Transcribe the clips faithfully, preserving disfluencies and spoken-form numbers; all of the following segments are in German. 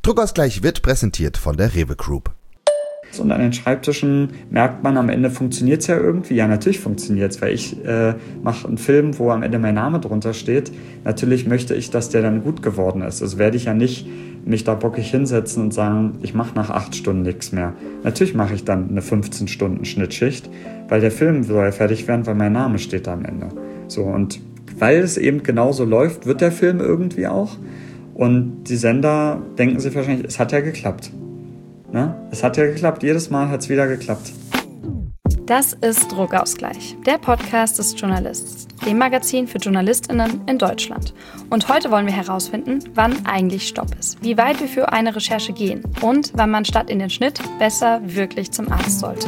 Druckausgleich wird präsentiert von der Rewe Group. Und an den Schreibtischen merkt man, am Ende funktioniert es ja irgendwie. Ja, natürlich funktioniert es, weil ich äh, mache einen Film, wo am Ende mein Name drunter steht. Natürlich möchte ich, dass der dann gut geworden ist. Also werde ich ja nicht mich da bockig hinsetzen und sagen, ich mache nach acht Stunden nichts mehr. Natürlich mache ich dann eine fünfzehn Stunden Schnittschicht, weil der Film soll ja fertig werden, weil mein Name steht da am Ende. So, und weil es eben genauso läuft, wird der Film irgendwie auch. Und die Sender denken sich wahrscheinlich, es hat ja geklappt. Ne? Es hat ja geklappt, jedes Mal hat es wieder geklappt. Das ist Druckausgleich, der Podcast des Journalists, dem Magazin für JournalistInnen in Deutschland. Und heute wollen wir herausfinden, wann eigentlich Stopp ist, wie weit wir für eine Recherche gehen und wann man statt in den Schnitt besser wirklich zum Arzt sollte.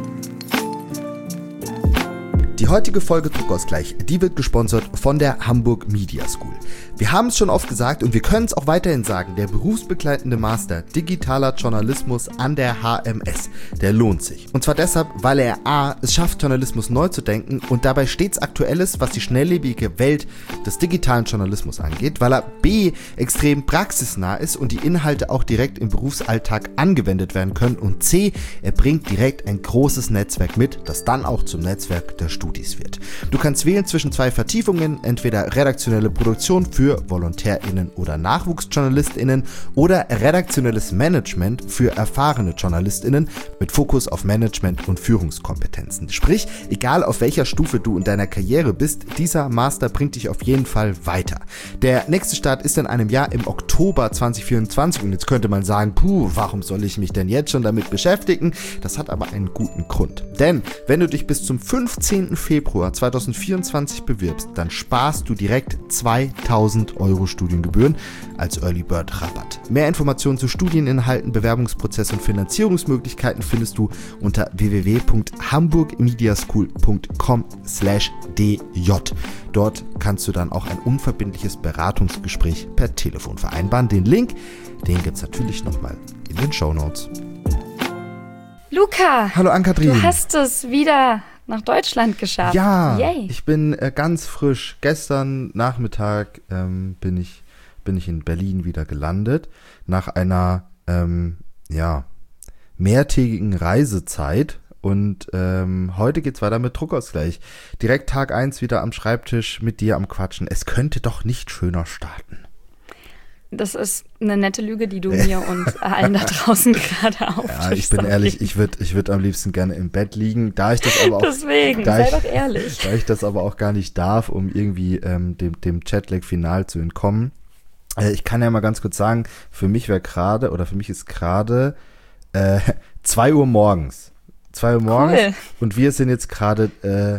Die heutige Folge Druckausgleich, die wird gesponsert von der Hamburg Media School. Wir haben es schon oft gesagt und wir können es auch weiterhin sagen, der berufsbegleitende Master Digitaler Journalismus an der H M S, der lohnt sich. Und zwar deshalb, weil er a. es schafft, Journalismus neu zu denken und dabei stets Aktuelles, was die schnelllebige Welt des digitalen Journalismus angeht, weil er b. extrem praxisnah ist und die Inhalte auch direkt im Berufsalltag angewendet werden können und c. er bringt direkt ein großes Netzwerk mit, das dann auch zum Netzwerk der Studis wird. Du kannst wählen zwischen zwei Vertiefungen, entweder redaktionelle Produktion für VolontärInnen oder NachwuchsjournalistInnen oder redaktionelles Management für erfahrene JournalistInnen mit Fokus auf Management und Führungskompetenzen. Sprich, egal auf welcher Stufe du in deiner Karriere bist, dieser Master bringt dich auf jeden Fall weiter. Der nächste Start ist in einem Jahr im Oktober zwanzig vierundzwanzig und jetzt könnte man sagen, puh, warum soll ich mich denn jetzt schon damit beschäftigen? Das hat aber einen guten Grund. Denn wenn du dich bis zum fünfzehnten Februar zweitausendvierundzwanzig bewirbst, dann sparst du direkt zweitausend Euro Studiengebühren als Early Bird Rabatt. Mehr Informationen zu Studieninhalten, Bewerbungsprozess und Finanzierungsmöglichkeiten findest du unter w w w punkt hamburgmediaschool punkt com slash d j. Dort kannst du dann auch ein unverbindliches Beratungsgespräch per Telefon vereinbaren. Den Link, den gibt es natürlich nochmal in den Shownotes. Luca! Hallo Ann-Kathrin! Du hast es wieder nach Deutschland geschafft. Ja, Yay. Ich bin äh, ganz frisch. Gestern Nachmittag ähm, bin ich bin ich in Berlin wieder gelandet. Nach einer ähm, ja, mehrtägigen Reisezeit. Und ähm, heute geht's weiter mit Druckausgleich. Direkt Tag eins wieder am Schreibtisch mit dir am Quatschen. Es könnte doch nicht schöner starten. Das ist eine nette Lüge, die du mir und allen da draußen gerade auftischst. Ja, ich bin ehrlich, ich würde ich würd am liebsten gerne im Bett liegen. Da ich das aber auch, Deswegen, da sei ich, doch ehrlich. Da ich das aber auch gar nicht darf, um irgendwie ähm, dem, dem Jetlag final zu entkommen. Äh, ich kann ja mal ganz kurz sagen, für mich wäre gerade, oder für mich ist gerade äh, zwei Uhr morgens. zwei Uhr morgens cool. Und wir sind jetzt gerade äh,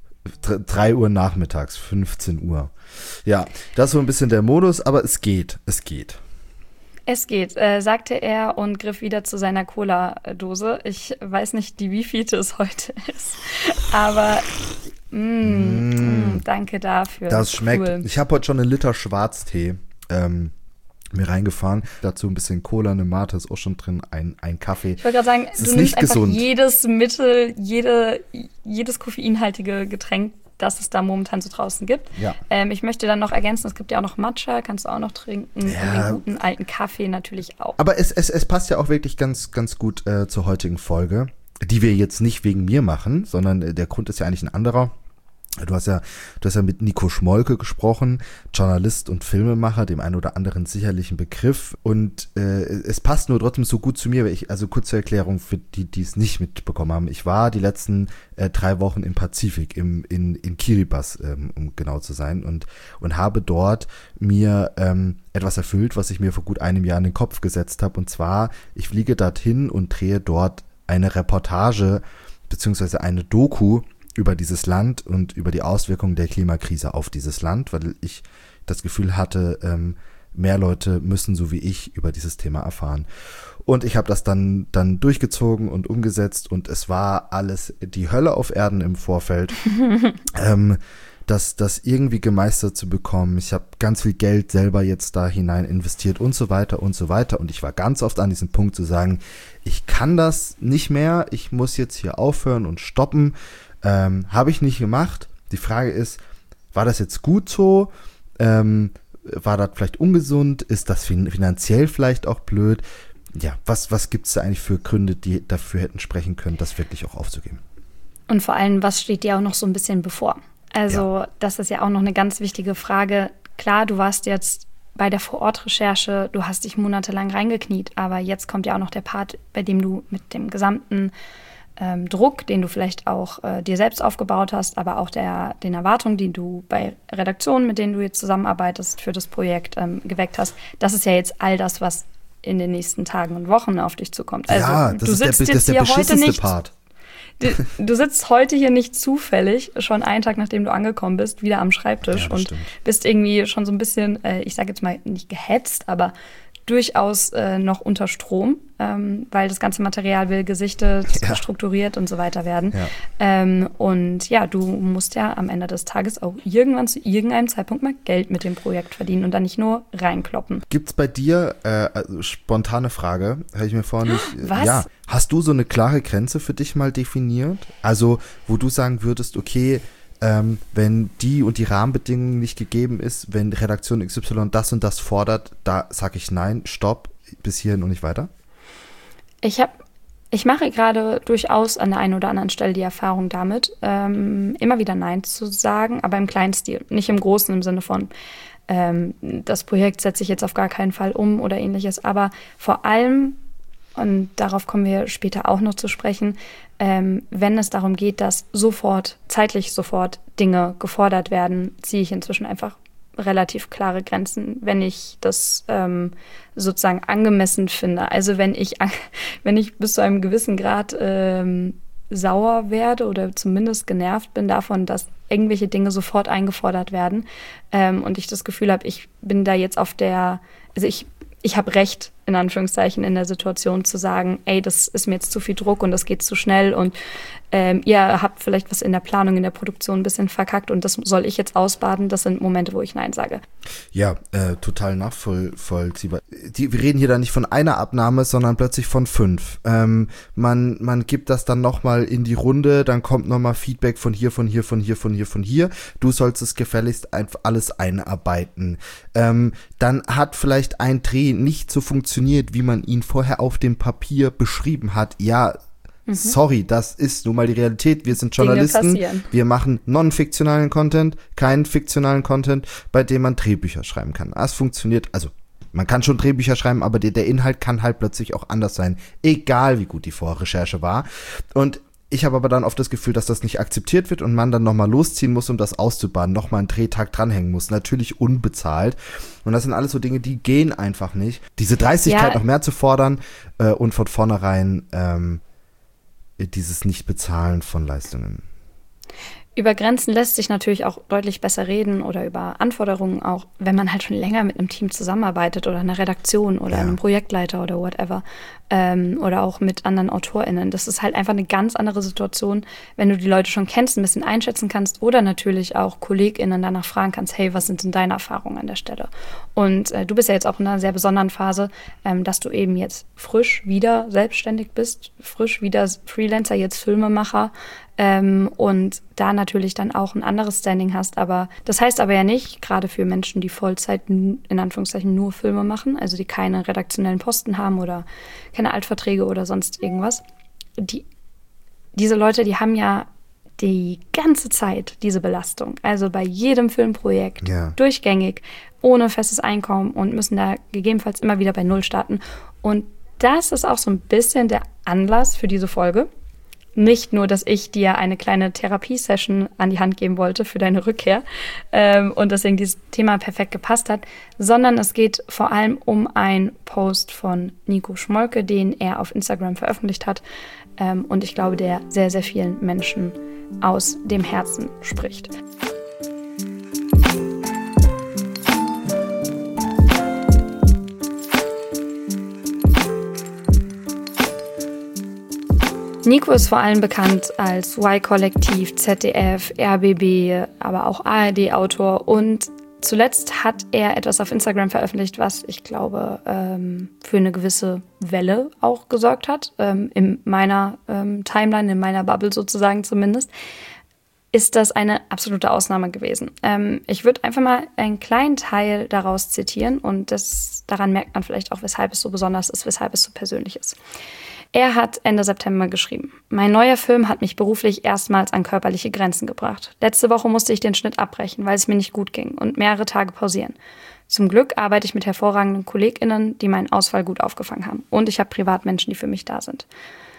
drei Uhr nachmittags, fünfzehn Uhr. Ja, das ist so ein bisschen der Modus, aber es geht, es geht. Es geht, äh, sagte er und griff wieder zu seiner Cola-Dose. Ich weiß nicht, die wievielte es heute ist, aber mm, mm. Mm, danke dafür. Das schmeckt. Cool. Ich habe heute schon einen Liter Schwarztee ähm, mir reingefahren. Dazu ein bisschen Cola, eine Mate ist auch schon drin, ein, ein Kaffee. Ich wollte gerade sagen, es du ist nimmst nicht einfach gesund. jedes Mittel, jede, jedes koffeinhaltige Getränk, das es da momentan so draußen gibt. Ja. Ähm, ich möchte dann noch ergänzen, es gibt ja auch noch Matcha, kannst du auch noch trinken. Ja. Und den guten alten Kaffee natürlich auch. Aber es, es, es passt ja auch wirklich ganz, ganz gut äh, zur heutigen Folge, die wir jetzt nicht wegen mir machen, sondern äh, der Grund ist ja eigentlich ein anderer. Du hast ja, du hast ja mit Nico Schmolke gesprochen, Journalist und Filmemacher, dem einen oder anderen sicherlich ein Begriff. Und äh, es passt nur trotzdem so gut zu mir, weil ich, also kurze Erklärung für die, die es nicht mitbekommen haben. Ich war die letzten äh, drei Wochen im Pazifik, im, in, in Kiribati, ähm, um genau zu sein, und, und habe dort mir ähm, etwas erfüllt, was ich mir vor gut einem Jahr in den Kopf gesetzt habe. Und zwar, ich fliege dorthin und drehe dort eine Reportage beziehungsweise eine Doku über dieses Land und über die Auswirkungen der Klimakrise auf dieses Land, weil ich das Gefühl hatte, ähm, mehr Leute müssen so wie ich über dieses Thema erfahren. Und ich habe das dann dann durchgezogen und umgesetzt und es war alles die Hölle auf Erden im Vorfeld, ähm, das, das irgendwie gemeistert zu bekommen. Ich habe ganz viel Geld selber jetzt da hinein investiert und so weiter und so weiter. Und ich war ganz oft an diesem Punkt zu sagen, ich kann das nicht mehr, ich muss jetzt hier aufhören und stoppen. Ähm, habe ich nicht gemacht. Die Frage ist, war das jetzt gut so? Ähm, War das vielleicht ungesund? Ist das fin- finanziell vielleicht auch blöd? Ja, was, was gibt es da eigentlich für Gründe, die dafür hätten sprechen können, das wirklich auch aufzugeben? Und vor allem, was steht dir auch noch so ein bisschen bevor? Also, ja. Das ist ja auch noch eine ganz wichtige Frage. Klar, du warst jetzt bei der Vorortrecherche, du hast dich monatelang reingekniet, aber jetzt kommt ja auch noch der Part, bei dem du mit dem gesamten ähm, Druck, den du vielleicht auch äh, dir selbst aufgebaut hast, aber auch der, den Erwartungen, die du bei Redaktionen, mit denen du jetzt zusammenarbeitest für das Projekt, ähm, geweckt hast, das ist ja jetzt all das, was in den nächsten Tagen und Wochen auf dich zukommt. Also, ja, das du ist der, sitzt das jetzt ist der hier heute beschissenste nicht, Part. Du, du sitzt heute hier nicht zufällig, schon einen Tag nachdem du angekommen bist, wieder am Schreibtisch Ja, und stimmt. bist irgendwie schon so ein bisschen, äh, ich sage jetzt mal nicht gehetzt, aber durchaus äh, noch unter Strom, ähm, weil das ganze Material will gesichtet, Ja. strukturiert und so weiter werden. Ja. Ähm, und ja, du musst ja am Ende des Tages auch irgendwann zu irgendeinem Zeitpunkt mal Geld mit dem Projekt verdienen und dann nicht nur reinkloppen. Gibt's bei dir, äh, also spontane Frage, habe ich mir vorhin nicht. Was? Ja, hast du so eine klare Grenze für dich mal definiert? Also, wo du sagen würdest, okay, ähm, wenn die und die Rahmenbedingungen nicht gegeben ist, wenn Redaktion X Y das und das fordert, da sage ich nein, stopp, bis hierhin und nicht weiter? Ich habe, ich mache gerade durchaus an der einen oder anderen Stelle die Erfahrung damit, ähm, immer wieder Nein zu sagen, aber im kleinen Stil, nicht im großen im Sinne von, ähm, das Projekt setze ich jetzt auf gar keinen Fall um oder ähnliches, aber vor allem, und darauf kommen wir später auch noch zu sprechen, ähm, wenn es darum geht, dass sofort, zeitlich sofort Dinge gefordert werden, ziehe ich inzwischen einfach relativ klare Grenzen, wenn ich das ähm, sozusagen angemessen finde. Also wenn ich, wenn ich bis zu einem gewissen Grad ähm, sauer werde oder zumindest genervt bin davon, dass irgendwelche Dinge sofort eingefordert werden ähm, und ich das Gefühl habe, ich bin da jetzt auf der, also ich ich habe Recht, in Anführungszeichen, in der Situation zu sagen, ey, das ist mir jetzt zu viel Druck und das geht zu schnell und ähm, ihr habt vielleicht was in der Planung, in der Produktion ein bisschen verkackt und das soll ich jetzt ausbaden. Das sind Momente, wo ich Nein sage. Ja, äh, total nachvollziehbar. Die, wir reden hier da nicht von einer Abnahme, sondern plötzlich von fünf. Ähm, man, man gibt das dann nochmal in die Runde, dann kommt nochmal Feedback von hier, von hier, von hier, von hier, von hier. Du sollst es gefälligst einfach alles einarbeiten. Ähm, dann hat vielleicht ein Dreh nicht so funktioniert, wie man ihn vorher auf dem Papier beschrieben hat. Ja, mhm. Sorry, das ist nun mal die Realität. Wir sind Journalisten, wir machen non-fiktionalen Content, keinen fiktionalen Content, bei dem man Drehbücher schreiben kann. Das funktioniert, also man kann schon Drehbücher schreiben, aber der, der Inhalt kann halt plötzlich auch anders sein, egal wie gut die Vorrecherche war. Und ich habe aber dann oft das Gefühl, dass das nicht akzeptiert wird und man dann nochmal losziehen muss, um das auszubaden, nochmal einen Drehtag dranhängen muss. Natürlich unbezahlt. Und das sind alles so Dinge, die gehen einfach nicht. Diese Dreistigkeit ja. noch mehr zu fordern äh, und von vornherein ähm, dieses Nicht-Bezahlen von Leistungen. Über Grenzen lässt sich natürlich auch deutlich besser reden oder über Anforderungen auch, wenn man halt schon länger mit einem Team zusammenarbeitet oder einer Redaktion oder ja. einem Projektleiter oder whatever ähm, oder auch mit anderen AutorInnen. Das ist halt einfach eine ganz andere Situation, wenn du die Leute schon kennst, ein bisschen einschätzen kannst oder natürlich auch KollegInnen danach fragen kannst, hey, was sind denn deine Erfahrungen an der Stelle? Und äh, du bist ja jetzt auch in einer sehr besonderen Phase, ähm, dass du eben jetzt frisch wieder selbstständig bist, frisch wieder Freelancer, jetzt Filmemacher, Ähm, und da natürlich dann auch ein anderes Standing hast. Aber das heißt aber ja nicht, gerade für Menschen, die Vollzeit in Anführungszeichen nur Filme machen, also die keine redaktionellen Posten haben oder keine Altverträge oder sonst irgendwas. Die, diese Leute, die haben ja die ganze Zeit diese Belastung. Also bei jedem Filmprojekt, ja. durchgängig, ohne festes Einkommen und müssen da gegebenenfalls immer wieder bei Null starten. Und das ist auch so ein bisschen der Anlass für diese Folge. Nicht nur, dass ich dir eine kleine Therapiesession an die Hand geben wollte für deine Rückkehr ähm, und deswegen dieses Thema perfekt gepasst hat, sondern es geht vor allem um einen Post von Nico Schmolke, den er auf Instagram veröffentlicht hat ähm, und ich glaube, der sehr, sehr vielen Menschen aus dem Herzen spricht. Nico ist vor allem bekannt als Y-Kollektiv, Z D F, R B B, aber auch A R D-Autor und zuletzt hat er etwas auf Instagram veröffentlicht, was ich glaube ähm, für eine gewisse Welle auch gesorgt hat, ähm, in meiner ähm, Timeline, in meiner Bubble sozusagen zumindest. ist das eine absolute Ausnahme gewesen. Ähm, ich würde einfach mal einen kleinen Teil daraus zitieren und das, daran merkt man vielleicht auch, weshalb es so besonders ist, weshalb es so persönlich ist. Er hat Ende September geschrieben: Mein neuer Film hat mich beruflich erstmals an körperliche Grenzen gebracht. Letzte Woche musste ich den Schnitt abbrechen, weil es mir nicht gut ging und mehrere Tage pausieren. Zum Glück arbeite ich mit hervorragenden KollegInnen, die meinen Ausfall gut aufgefangen haben. Und ich habe Privatmenschen, die für mich da sind.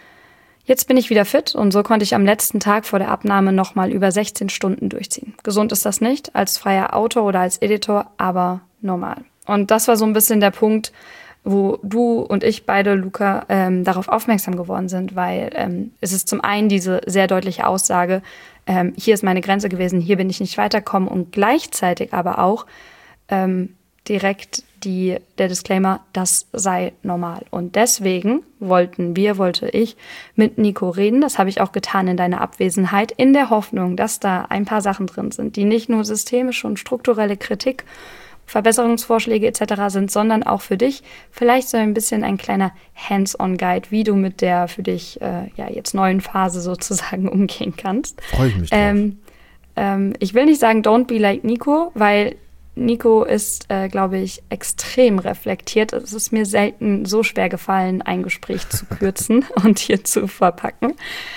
Jetzt bin ich wieder fit und so konnte ich am letzten Tag vor der Abnahme nochmal über sechzehn Stunden durchziehen. Gesund ist das nicht, als freier Autor oder als Editor, aber normal. Und das war so ein bisschen der Punkt, wo du und ich beide, Luca, ähm, darauf aufmerksam geworden sind, weil ähm, es ist zum einen diese sehr deutliche Aussage, ähm, hier ist meine Grenze gewesen, hier bin ich nicht weitergekommen und gleichzeitig aber auch ähm, direkt die, der Disclaimer, das sei normal. Und deswegen wollten wir, wollte ich mit Nico reden, das habe ich auch getan in deiner Abwesenheit, in der Hoffnung, dass da ein paar Sachen drin sind, die nicht nur systemische und strukturelle Kritik, Verbesserungsvorschläge et cetera sind, sondern auch für dich vielleicht so ein bisschen ein kleiner Hands-on-Guide, wie du mit der für dich äh, ja jetzt neuen Phase sozusagen umgehen kannst. Freue ich mich drauf. Ähm, ähm, ich will nicht sagen, don't be like Nico, weil Nico ist, äh, glaube ich, extrem reflektiert. Es ist mir selten so schwer gefallen, ein Gespräch zu kürzen und hier zu verpacken.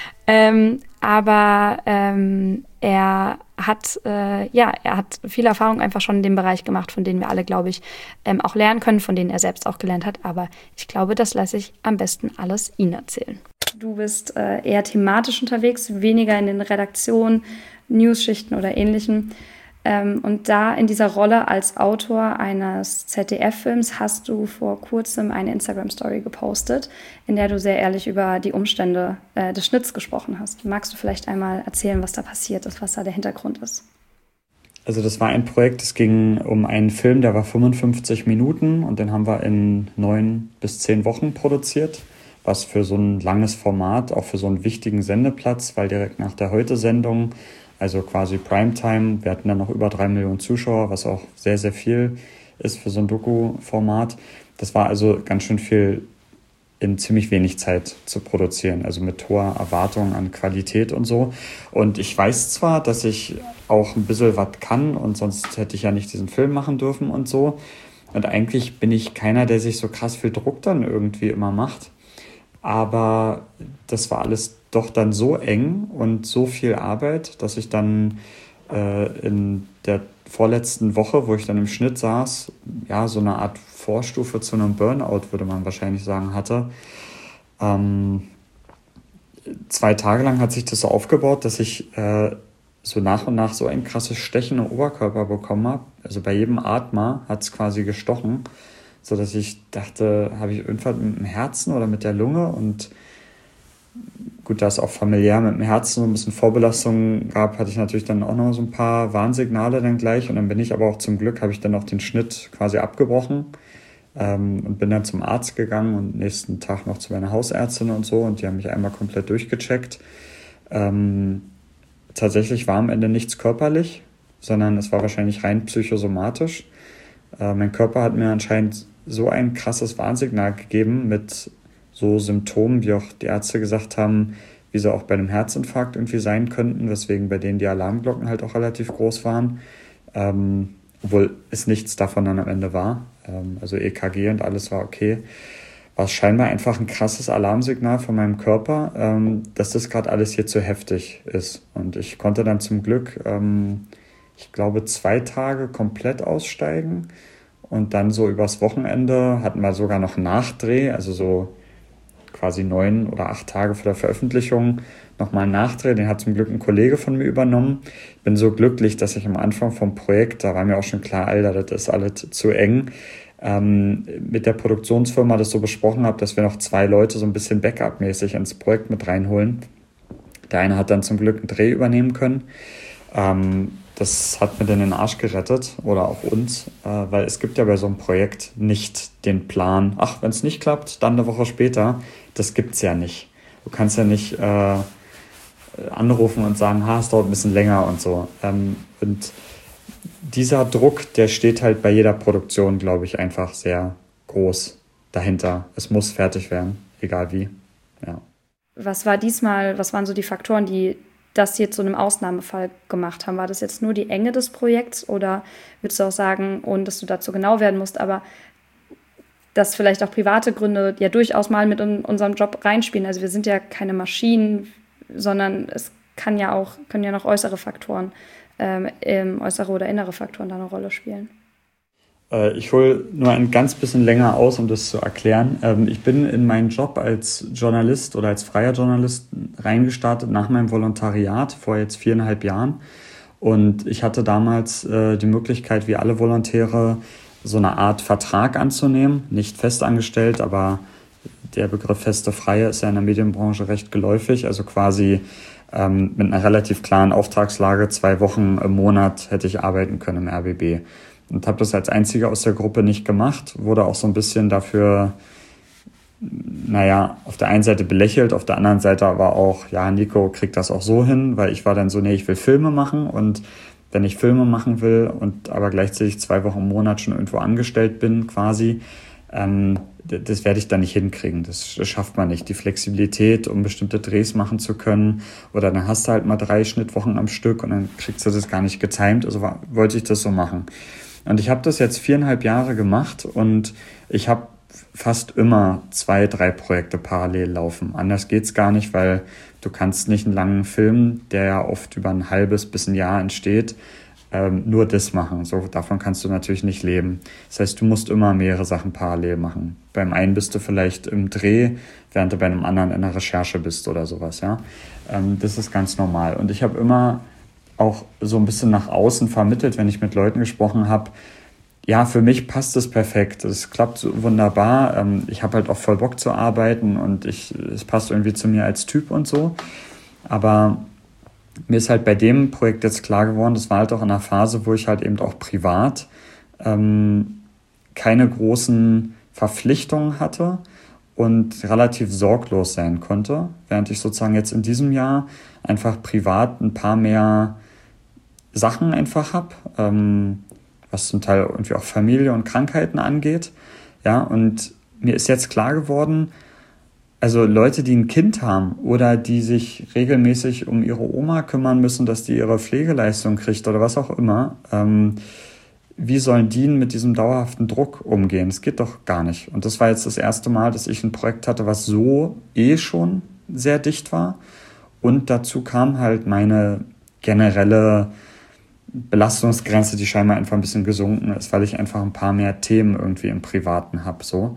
Ähm, aber ähm, er hat äh, ja, er hat viel Erfahrung einfach schon in dem Bereich gemacht, von denen wir alle, glaube ich, ähm, auch lernen können, von denen er selbst auch gelernt hat. Aber ich glaube, das lasse ich am besten alles ihn erzählen. Du bist äh, eher thematisch unterwegs, weniger in den Redaktionen, News-Schichten oder Ähnlichem. Ähm, und da in dieser Rolle als Autor eines Z D F-Films hast du vor kurzem eine Instagram-Story gepostet, in der du sehr ehrlich über die Umstände äh, des Schnitts gesprochen hast. Magst du vielleicht einmal erzählen, was da passiert ist, was da der Hintergrund ist? Also das war ein Projekt, es ging um einen Film, der war fünfundfünfzig Minuten und den haben wir in neun bis zehn Wochen produziert, was für so ein langes Format, auch für so einen wichtigen Sendeplatz, weil direkt nach der Heute-Sendung, also quasi Primetime, wir hatten dann noch über drei Millionen Zuschauer, was auch sehr, sehr viel ist für so ein Doku-Format. Das war also ganz schön viel in ziemlich wenig Zeit zu produzieren, also mit hoher Erwartung an Qualität und so. Und ich weiß zwar, dass ich auch ein bisschen was kann und sonst hätte ich ja nicht diesen Film machen dürfen und so. Und eigentlich bin ich keiner, der sich so krass viel Druck dann irgendwie immer macht. Aber das war alles doch dann so eng und so viel Arbeit, dass ich dann äh, in der vorletzten Woche, wo ich dann im Schnitt saß, ja, so eine Art Vorstufe zu einem Burnout, würde man wahrscheinlich sagen, hatte. Ähm, zwei Tage lang hat sich das so aufgebaut, dass ich äh, so nach und nach so ein krasses Stechen im Oberkörper bekommen habe. Also bei jedem Atmer hat es quasi gestochen, sodass ich dachte, habe ich irgendwas mit dem Herzen oder mit der Lunge? Und gut, da es auch familiär mit dem Herzen so ein bisschen Vorbelastung gab, hatte ich natürlich dann auch noch so ein paar Warnsignale dann gleich. Und dann bin ich aber auch zum Glück, habe ich dann auch den Schnitt quasi abgebrochen ähm, und bin dann zum Arzt gegangen und nächsten Tag noch zu meiner Hausärztin und so. Und die haben mich einmal komplett durchgecheckt. Ähm, tatsächlich war am Ende nichts körperlich, sondern es war wahrscheinlich rein psychosomatisch. Äh, mein Körper hat mir anscheinend so ein krasses Warnsignal gegeben mit so Symptomen, wie auch die Ärzte gesagt haben, wie sie auch bei einem Herzinfarkt irgendwie sein könnten, weswegen bei denen die Alarmglocken halt auch relativ groß waren, ähm, obwohl es nichts davon dann am Ende war. Ähm, also E K G und alles war okay. War scheinbar einfach ein krasses Alarmsignal von meinem Körper, ähm, dass das gerade alles hier zu heftig ist. Und ich konnte dann zum Glück, ähm, ich glaube, zwei Tage komplett aussteigen. Und dann so übers Wochenende hatten wir sogar noch einen Nachdreh, also so quasi neun oder acht Tage vor der Veröffentlichung nochmal einen Nachdreh. Den hat zum Glück ein Kollege von mir übernommen. Ich bin so glücklich, dass ich am Anfang vom Projekt, da war mir auch schon klar, Alter, das ist alles zu eng, ähm, mit der Produktionsfirma das so besprochen habe, dass wir noch zwei Leute so ein bisschen Backup-mäßig ins Projekt mit reinholen. Der eine hat dann zum Glück einen Dreh übernehmen können. Ähm, Das hat mir dann den Arsch gerettet oder auch uns, äh, weil es gibt ja bei so einem Projekt nicht den Plan, ach, wenn es nicht klappt, dann eine Woche später. Das gibt's ja nicht. Du kannst ja nicht äh, anrufen und sagen, ha, es dauert ein bisschen länger und so. Ähm, und dieser Druck, der steht halt bei jeder Produktion, glaube ich, einfach sehr groß dahinter. Es muss fertig werden, egal wie. Ja. Was war diesmal, was waren so die Faktoren, die das hier zu einem Ausnahmefall gemacht haben? War das jetzt nur die Enge des Projekts oder würdest du auch sagen, ohne dass du dazu genau werden musst, aber dass vielleicht auch private Gründe ja durchaus mal mit in unserem Job reinspielen? Also wir sind ja keine Maschinen, sondern es kann ja auch, können ja noch äußere Faktoren, ähm, äußere oder innere Faktoren da eine Rolle spielen. Ich hole nur ein ganz bisschen länger aus, um das zu erklären. Ich bin in meinen Job als Journalist oder als freier Journalist reingestartet nach meinem Volontariat vor jetzt viereinhalb Jahren. Und ich hatte damals die Möglichkeit, wie alle Volontäre, so eine Art Vertrag anzunehmen. Nicht festangestellt, aber der Begriff feste Freie ist ja in der Medienbranche recht geläufig. Also quasi ähm, mit einer relativ klaren Auftragslage, zwei Wochen im Monat hätte ich arbeiten können im R B B. Und habe das als einziger aus der Gruppe nicht gemacht, wurde auch so ein bisschen dafür, naja, auf der einen Seite belächelt, auf der anderen Seite aber auch, ja, Nico kriegt das auch so hin, weil ich war dann so, nee, ich will Filme machen und wenn ich Filme machen will und aber gleichzeitig zwei Wochen im Monat schon irgendwo angestellt bin quasi, ähm, das werde ich dann nicht hinkriegen. Das, das schafft man nicht. Die Flexibilität, um bestimmte Drehs machen zu können. Oder dann hast du halt mal drei Schnittwochen am Stück und dann kriegst du das gar nicht getimed. Also war, wollte ich das so machen. Und ich habe das jetzt viereinhalb Jahre gemacht und ich habe fast immer zwei, drei Projekte parallel laufen. Anders geht's gar nicht, weil du kannst nicht einen langen Film, der ja oft über ein halbes bis ein Jahr entsteht, ähm, nur das machen. So, davon kannst du natürlich nicht leben. Das heißt, du musst immer mehrere Sachen parallel machen. Beim einen bist du vielleicht im Dreh, während du bei einem anderen in der Recherche bist oder sowas. Ja, ähm, das ist ganz normal. Und ich habe immer auch so ein bisschen nach außen vermittelt, wenn ich mit Leuten gesprochen habe, ja, für mich passt es perfekt. Es klappt so wunderbar. Ich habe halt auch voll Bock zu arbeiten und ich, es passt irgendwie zu mir als Typ und so. Aber mir ist halt bei dem Projekt jetzt klar geworden, das war halt auch in einer Phase, wo ich halt eben auch privat ähm, keine großen Verpflichtungen hatte und relativ sorglos sein konnte, während ich sozusagen jetzt in diesem Jahr einfach privat ein paar mehr Sachen einfach habe, ähm, was zum Teil irgendwie auch Familie und Krankheiten angeht. Ja, und mir ist jetzt klar geworden, also Leute, die ein Kind haben oder die sich regelmäßig um ihre Oma kümmern müssen, dass die ihre Pflegeleistung kriegt oder was auch immer, ähm, wie sollen die mit diesem dauerhaften Druck umgehen? Das geht doch gar nicht. Und das war jetzt das erste Mal, dass ich ein Projekt hatte, was so eh schon sehr dicht war. Und dazu kam halt meine generelle Belastungsgrenze, die scheinbar einfach ein bisschen gesunken ist, weil ich einfach ein paar mehr Themen irgendwie im Privaten habe. So.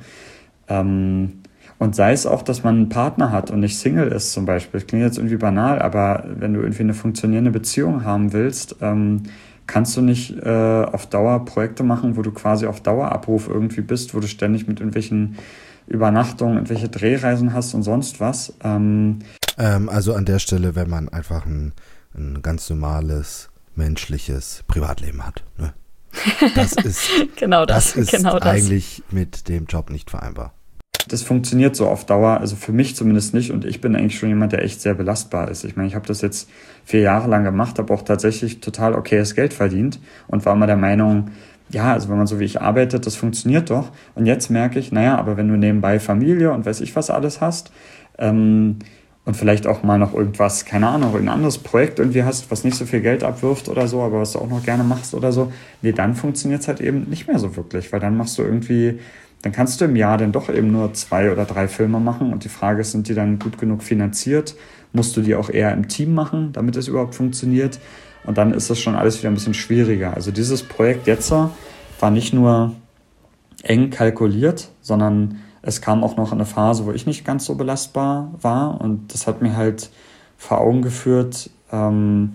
Ähm, und sei es auch, dass man einen Partner hat und nicht Single ist zum Beispiel. Das klingt jetzt irgendwie banal, aber wenn du irgendwie eine funktionierende Beziehung haben willst, ähm, kannst du nicht äh, auf Dauer Projekte machen, wo du quasi auf Dauerabruf irgendwie bist, wo du ständig mit irgendwelchen Übernachtungen, irgendwelche Drehreisen hast und sonst was. Ähm, ähm, also an der Stelle, wenn man einfach ein, ein ganz normales menschliches Privatleben hat. Ne? Das ist, genau das, das ist genau das. eigentlich mit dem Job nicht vereinbar. Das funktioniert so auf Dauer, also für mich zumindest nicht und ich bin eigentlich schon jemand, der echt sehr belastbar ist. Ich meine, ich habe das jetzt vier Jahre lang gemacht, habe auch tatsächlich total okayes Geld verdient und war immer der Meinung, ja, also wenn man so wie ich arbeitet, das funktioniert doch. Und jetzt merke ich, naja, aber wenn du nebenbei Familie und weiß ich was alles hast, ähm, und vielleicht auch mal noch irgendwas, keine Ahnung, irgendein anderes Projekt irgendwie hast, was nicht so viel Geld abwirft oder so, aber was du auch noch gerne machst oder so, nee, dann funktioniert es halt eben nicht mehr so wirklich, weil dann machst du irgendwie, dann kannst du im Jahr dann doch eben nur zwei oder drei Filme machen und die Frage ist, sind die dann gut genug finanziert? Musst du die auch eher im Team machen, damit es überhaupt funktioniert? Und dann ist das schon alles wieder ein bisschen schwieriger. Also dieses Projekt jetzt war nicht nur eng kalkuliert, sondern es kam auch noch eine Phase, wo ich nicht ganz so belastbar war und das hat mir halt vor Augen geführt, ähm,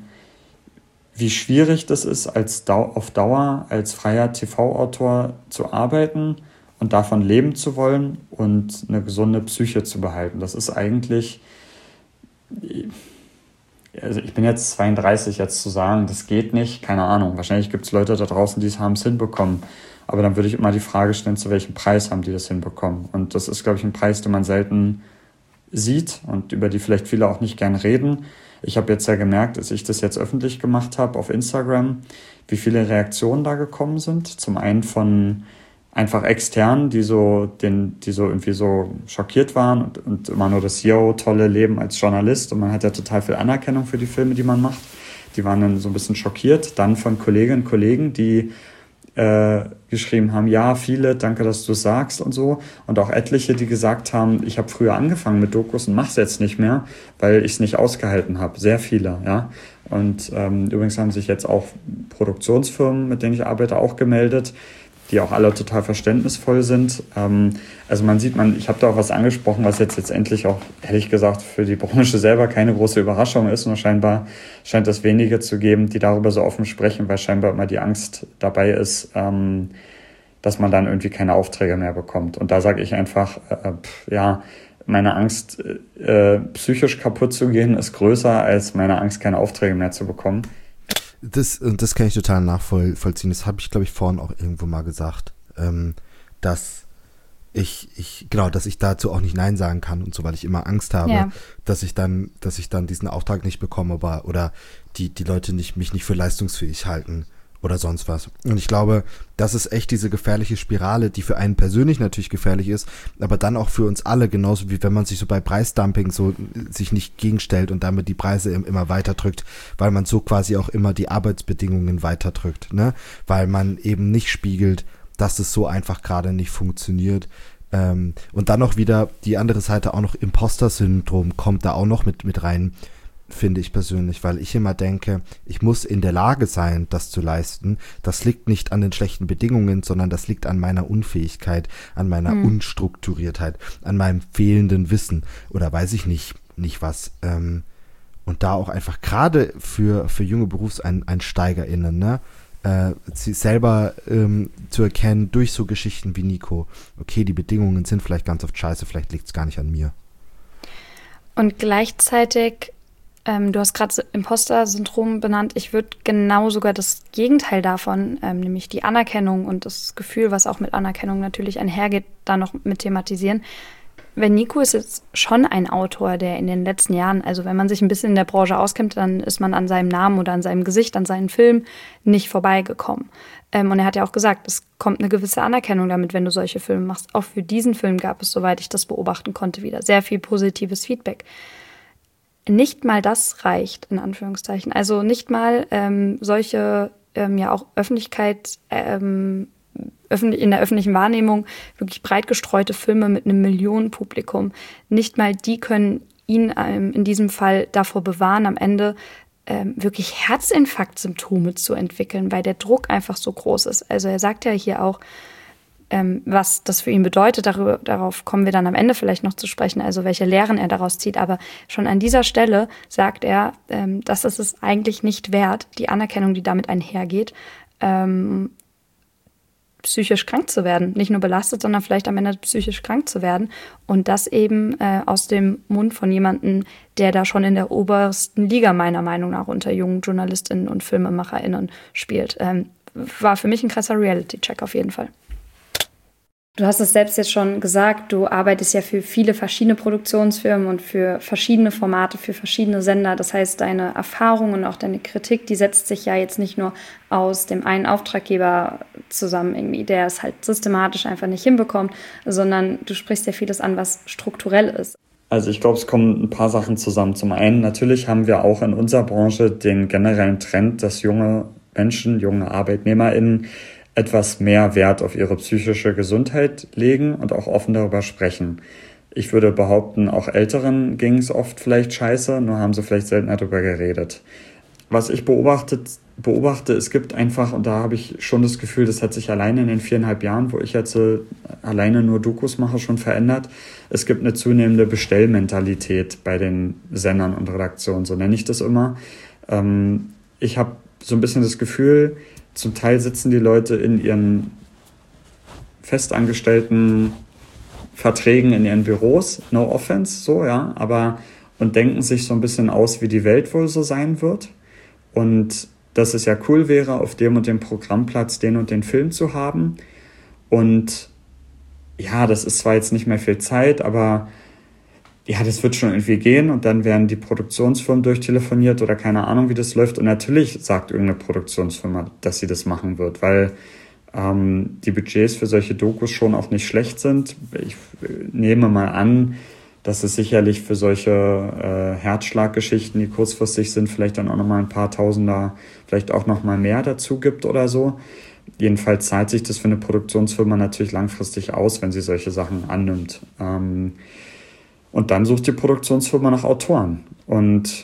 wie schwierig das ist, als Dau- auf Dauer als freier T V-Autor zu arbeiten und davon leben zu wollen und eine gesunde Psyche zu behalten. Das ist eigentlich, also ich bin jetzt zweiunddreißig, jetzt zu sagen, das geht nicht, keine Ahnung. Wahrscheinlich gibt es Leute da draußen, die es haben es hinbekommen. Aber dann würde ich immer die Frage stellen, zu welchem Preis haben die das hinbekommen? Und das ist, glaube ich, ein Preis, den man selten sieht und über die vielleicht viele auch nicht gern reden. Ich habe jetzt ja gemerkt, als ich das jetzt öffentlich gemacht habe auf Instagram, wie viele Reaktionen da gekommen sind. Zum einen von einfach extern, die so, den, die so irgendwie so schockiert waren und, und immer nur das yo, tolle Leben als Journalist. Und man hat ja total viel Anerkennung für die Filme, die man macht. Die waren dann so ein bisschen schockiert. Dann von Kolleginnen und Kollegen, die äh, geschrieben haben, ja, viele, danke, dass du es sagst und so. Und auch etliche, die gesagt haben, ich habe früher angefangen mit Dokus und mache es jetzt nicht mehr, weil ich es nicht ausgehalten habe. Sehr viele, ja. Und ähm, übrigens haben sich jetzt auch Produktionsfirmen, mit denen ich arbeite, auch gemeldet, die auch alle total verständnisvoll sind. Ähm, also man sieht, man, ich habe da auch was angesprochen, was jetzt letztendlich auch, ehrlich gesagt, für die Branche selber keine große Überraschung ist. Nur scheinbar scheint es wenige zu geben, die darüber so offen sprechen, weil scheinbar immer die Angst dabei ist, ähm, dass man dann irgendwie keine Aufträge mehr bekommt. Und da sage ich einfach, äh, pff, ja, meine Angst, äh, psychisch kaputt zu gehen, ist größer als meine Angst, keine Aufträge mehr zu bekommen. Das, das kann ich total nachvollziehen. Das habe ich, glaube ich, vorhin auch irgendwo mal gesagt, ähm, dass ich, ich, genau, dass ich dazu auch nicht Nein sagen kann und so, weil ich immer Angst habe, ja. dass ich dann, dass ich dann diesen Auftrag nicht bekomme, aber, oder die, die Leute nicht, mich nicht für leistungsfähig halten oder sonst was. Und ich glaube, das ist echt diese gefährliche Spirale, die für einen persönlich natürlich gefährlich ist, aber dann auch für uns alle, genauso wie wenn man sich so bei Preisdumping so sich nicht gegenstellt und damit die Preise immer weiter drückt, weil man so quasi auch immer die Arbeitsbedingungen weiter drückt, ne? Weil man eben nicht spiegelt, dass es so einfach gerade nicht funktioniert. Ähm, und dann noch wieder die andere Seite, auch noch Imposter-Syndrom kommt da auch noch mit, mit rein, finde ich persönlich, weil ich immer denke, ich muss in der Lage sein, das zu leisten. Das liegt nicht an den schlechten Bedingungen, sondern das liegt an meiner Unfähigkeit, an meiner hm. Unstrukturiertheit, an meinem fehlenden Wissen oder weiß ich nicht, nicht was. Ähm, und da auch einfach gerade für, für junge BerufseinsteigerInnen, ne, äh, sie selber ähm, zu erkennen durch so Geschichten wie Nico, okay, die Bedingungen sind vielleicht ganz oft scheiße, vielleicht liegt es gar nicht an mir. Und gleichzeitig Ähm, du hast gerade Imposter-Syndrom benannt. Ich würde genau sogar das Gegenteil davon, ähm, nämlich die Anerkennung und das Gefühl, was auch mit Anerkennung natürlich einhergeht, da noch mit thematisieren. Weil Nico ist jetzt schon ein Autor, der in den letzten Jahren, also wenn man sich ein bisschen in der Branche auskennt, dann ist man an seinem Namen oder an seinem Gesicht, an seinen Film nicht vorbeigekommen. Ähm, und er hat ja auch gesagt, es kommt eine gewisse Anerkennung damit, wenn du solche Filme machst. Auch für diesen Film gab es, soweit ich das beobachten konnte, wieder sehr viel positives Feedback. Nicht mal das reicht, in Anführungszeichen. Also nicht mal ähm, solche, ähm, ja auch Öffentlichkeit, ähm, öffentlich, in der öffentlichen Wahrnehmung wirklich breit gestreute Filme mit einem Millionenpublikum, nicht mal die können ihn ähm, in diesem Fall davor bewahren, am Ende ähm, wirklich Herzinfarktsymptome zu entwickeln, weil der Druck einfach so groß ist. Also er sagt ja hier auch, Ähm, was das für ihn bedeutet, darüber, darauf kommen wir dann am Ende vielleicht noch zu sprechen, also welche Lehren er daraus zieht. Aber schon an dieser Stelle sagt er, ähm, dass es es eigentlich nicht wert, die Anerkennung, die damit einhergeht, ähm, psychisch krank zu werden. Nicht nur belastet, sondern vielleicht am Ende psychisch krank zu werden. Und das eben äh, aus dem Mund von jemandem, der da schon in der obersten Liga meiner Meinung nach unter jungen JournalistInnen und FilmemacherInnen spielt. Ähm, war für mich ein krasser Reality-Check auf jeden Fall. Du hast es selbst jetzt schon gesagt, du arbeitest ja für viele verschiedene Produktionsfirmen und für verschiedene Formate, für verschiedene Sender. Das heißt, deine Erfahrung und auch deine Kritik, die setzt sich ja jetzt nicht nur aus dem einen Auftraggeber zusammen, irgendwie, der es halt systematisch einfach nicht hinbekommt, sondern du sprichst ja vieles an, was strukturell ist. Also ich glaube, es kommen ein paar Sachen zusammen. Zum einen, natürlich haben wir auch in unserer Branche den generellen Trend, dass junge Menschen, junge ArbeitnehmerInnen etwas mehr Wert auf ihre psychische Gesundheit legen und auch offen darüber sprechen. Ich würde behaupten, auch Älteren ging es oft vielleicht scheiße, nur haben sie vielleicht seltener darüber geredet. Was ich beobachtet, beobachte, es gibt einfach, und da habe ich schon das Gefühl, das hat sich alleine in den viereinhalb Jahren, wo ich jetzt äh, alleine nur Dokus mache, schon verändert. Es gibt eine zunehmende Bestellmentalität bei den Sendern und Redaktionen, so nenne ich das immer. Ähm, ich habe so ein bisschen das Gefühl, zum Teil sitzen die Leute in ihren festangestellten Verträgen in ihren Büros, no offense, so, ja, aber und denken sich so ein bisschen aus, wie die Welt wohl so sein wird und dass es ja cool wäre, auf dem und dem Programmplatz den und den Film zu haben und ja, das ist zwar jetzt nicht mehr viel Zeit, aber ja, das wird schon irgendwie gehen und dann werden die Produktionsfirmen durchtelefoniert oder keine Ahnung, wie das läuft. Und natürlich sagt irgendeine Produktionsfirma, dass sie das machen wird, weil ähm, die Budgets für solche Dokus schon auch nicht schlecht sind. Ich nehme mal an, dass es sicherlich für solche äh, Herzschlaggeschichten, die kurzfristig sind, vielleicht dann auch nochmal ein paar Tausender, vielleicht auch nochmal mehr dazu gibt oder so. Jedenfalls zahlt sich das für eine Produktionsfirma natürlich langfristig aus, wenn sie solche Sachen annimmt. Ähm, und dann sucht die Produktionsfirma nach Autoren. Und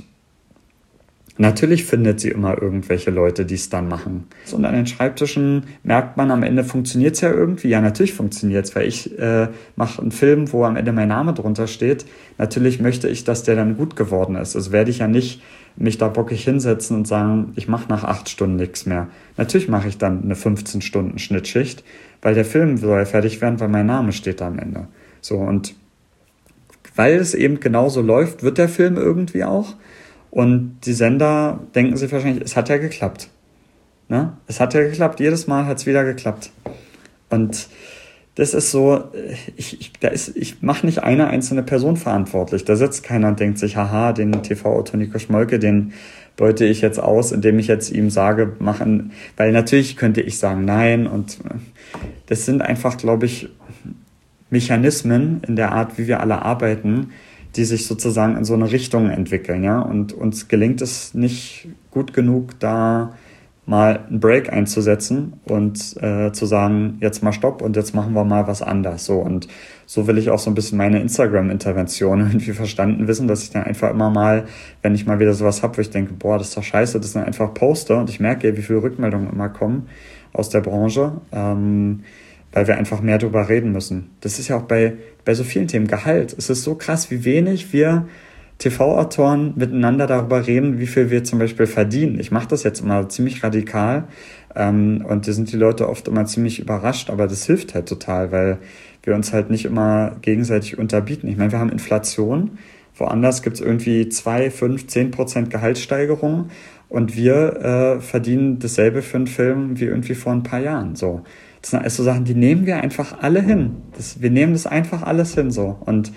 natürlich findet sie immer irgendwelche Leute, die es dann machen. Und an den Schreibtischen merkt man, am Ende funktioniert es ja irgendwie. Ja, natürlich funktioniert es, weil ich äh, mache einen Film, wo am Ende mein Name drunter steht. Natürlich möchte ich, dass der dann gut geworden ist. Also werde ich ja nicht mich da bockig hinsetzen und sagen, ich mache nach acht Stunden nichts mehr. Natürlich mache ich dann eine fünfzehn Stunden Schnittschicht, weil der Film soll ja fertig werden, weil mein Name steht da am Ende. So, und weil es eben genauso läuft, wird der Film irgendwie auch. Und die Sender denken sich wahrscheinlich, es hat ja geklappt. Ne? Es hat ja geklappt, jedes Mal hat es wieder geklappt. Und das ist so, ich, ich, da ist, ich mache nicht eine einzelne Person verantwortlich. Da sitzt keiner und denkt sich, haha, den T V-Autor Nico Schmolke, den beute ich jetzt aus, indem ich jetzt ihm sage, machen, weil natürlich könnte ich sagen, nein. Und das sind einfach, glaube ich, Mechanismen in der Art, wie wir alle arbeiten, die sich sozusagen in so eine Richtung entwickeln, ja. Und uns gelingt es nicht gut genug, da mal einen Break einzusetzen und äh, zu sagen, jetzt mal Stopp und jetzt machen wir mal was anders. So, und so will ich auch so ein bisschen meine Instagram-Intervention irgendwie verstanden wissen, dass ich dann einfach immer mal, wenn ich mal wieder sowas habe, wo ich denke, boah, das ist doch scheiße, das dann einfach poste und ich merke, wie viele Rückmeldungen immer kommen aus der Branche, ähm, weil wir einfach mehr darüber reden müssen. Das ist ja auch bei, bei so vielen Themen. Gehalt. Es ist so krass, wie wenig wir T V-Autoren miteinander darüber reden, wie viel wir zum Beispiel verdienen. Ich mache das jetzt immer ziemlich radikal ähm, und da sind die Leute oft immer ziemlich überrascht, aber das hilft halt total, weil wir uns halt nicht immer gegenseitig unterbieten. Ich meine, wir haben Inflation, woanders gibt es irgendwie zwei, fünf, zehn Prozent Gehaltssteigerung und wir äh, verdienen dasselbe für einen Film wie irgendwie vor ein paar Jahren. So. Das sind also Sachen, die nehmen wir einfach alle hin. Das, wir nehmen das einfach alles hin so und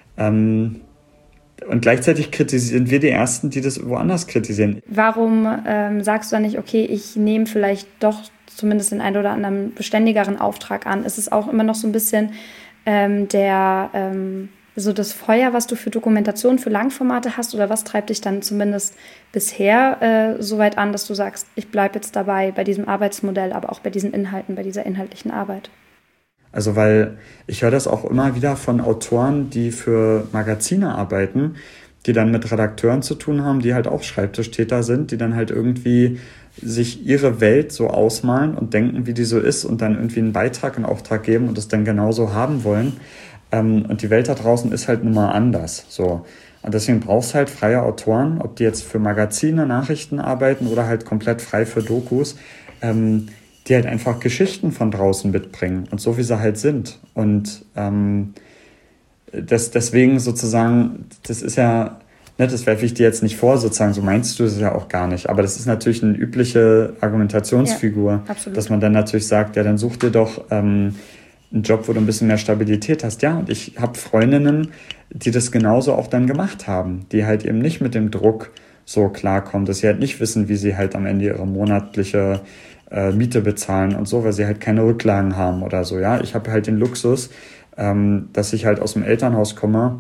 ähm, Und gleichzeitig kritisieren wir die Ersten, die das woanders kritisieren. Warum ähm, sagst du dann nicht, okay, ich nehme vielleicht doch zumindest den einen oder anderen beständigeren Auftrag an? Ist es auch immer noch so ein bisschen ähm, der, ähm, so das Feuer, was du für Dokumentation, für Langformate hast? Oder was treibt dich dann zumindest bisher äh, so weit an, dass du sagst, ich bleibe jetzt dabei bei diesem Arbeitsmodell, aber auch bei diesen Inhalten, bei dieser inhaltlichen Arbeit? Also weil ich höre das auch immer wieder von Autoren, die für Magazine arbeiten, die dann mit Redakteuren zu tun haben, die halt auch Schreibtischtäter sind, die dann halt irgendwie sich ihre Welt so ausmalen und denken, wie die so ist und dann irgendwie einen Beitrag in Auftrag geben und es dann genauso haben wollen. Und die Welt da draußen ist halt nun mal anders. So. Und deswegen brauchst du halt freie Autoren, ob die jetzt für Magazine, Nachrichten arbeiten oder halt komplett frei für Dokus, ähm, die halt einfach Geschichten von draußen mitbringen und so wie sie halt sind. Und ähm, das, deswegen sozusagen, das ist ja, ne, das werfe ich dir jetzt nicht vor, sozusagen, so meinst du es ja auch gar nicht. Aber das ist natürlich eine übliche Argumentationsfigur, ja, dass man dann natürlich sagt, ja, dann such dir doch ähm, einen Job, wo du ein bisschen mehr Stabilität hast. Ja, und ich habe Freundinnen, die das genauso auch dann gemacht haben, die halt eben nicht mit dem Druck so klarkommen, dass sie halt nicht wissen, wie sie halt am Ende ihre monatliche Miete bezahlen und so, weil sie halt keine Rücklagen haben oder so, ja. Ich habe halt den Luxus, ähm, dass ich halt aus dem Elternhaus komme,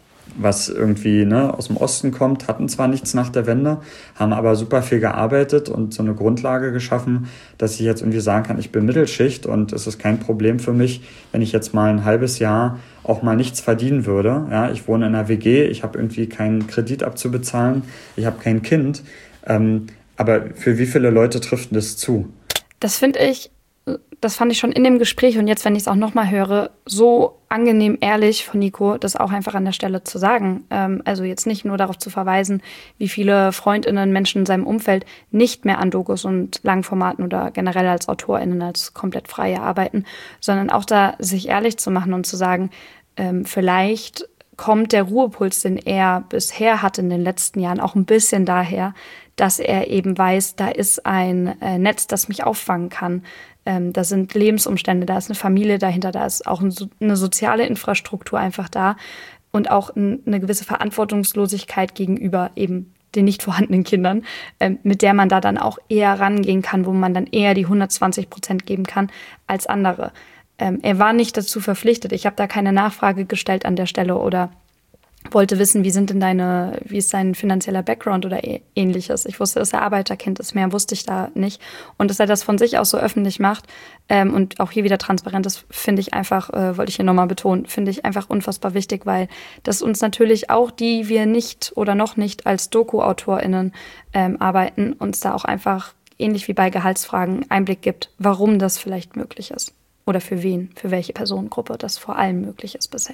was irgendwie ne, aus dem Osten kommt, hatten zwar nichts nach der Wende, haben aber super viel gearbeitet und so eine Grundlage geschaffen, dass ich jetzt irgendwie sagen kann, ich bin Mittelschicht und es ist kein Problem für mich, wenn ich jetzt mal ein halbes Jahr auch mal nichts verdienen würde. Ja, ich wohne in einer W G, ich habe irgendwie keinen Kredit abzubezahlen, ich habe kein Kind. Ähm, aber für wie viele Leute trifft das zu? Das finde ich, das fand ich schon in dem Gespräch und jetzt, wenn ich es auch nochmal höre, so angenehm ehrlich von Nico, das auch einfach an der Stelle zu sagen. Ähm, also jetzt nicht nur darauf zu verweisen, wie viele FreundInnen, Menschen in seinem Umfeld nicht mehr an Dokus und Langformaten oder generell als AutorInnen, als komplett freie arbeiten, sondern auch da sich ehrlich zu machen und zu sagen, ähm, vielleicht kommt der Ruhepuls, den er bisher hatte in den letzten Jahren, auch ein bisschen daher, dass er eben weiß, da ist ein äh, Netz, das mich auffangen kann. Ähm, da sind Lebensumstände, da ist eine Familie dahinter, da ist auch ein, eine soziale Infrastruktur einfach da und auch ein, eine gewisse Verantwortungslosigkeit gegenüber eben den nicht vorhandenen Kindern, äh, mit der man da dann auch eher rangehen kann, wo man dann eher die hundertzwanzig Prozent geben kann als andere. Ähm, er war nicht dazu verpflichtet. Ich habe da keine Nachfrage gestellt an der Stelle oder wollte wissen, wie sind denn deine, wie ist dein finanzieller Background oder ähnliches. Ich wusste, dass er Arbeiterkind ist, mehr wusste ich da nicht. Und dass er das von sich aus so öffentlich macht ähm, und auch hier wieder transparent ist, finde ich einfach, äh, wollte ich hier nochmal betonen, finde ich einfach unfassbar wichtig, weil das uns natürlich auch, die wir nicht oder noch nicht als Doku-AutorInnen ähm, arbeiten, uns da auch einfach, ähnlich wie bei Gehaltsfragen, Einblick gibt, warum das vielleicht möglich ist. Oder für wen, für welche Personengruppe das vor allem möglich ist bisher.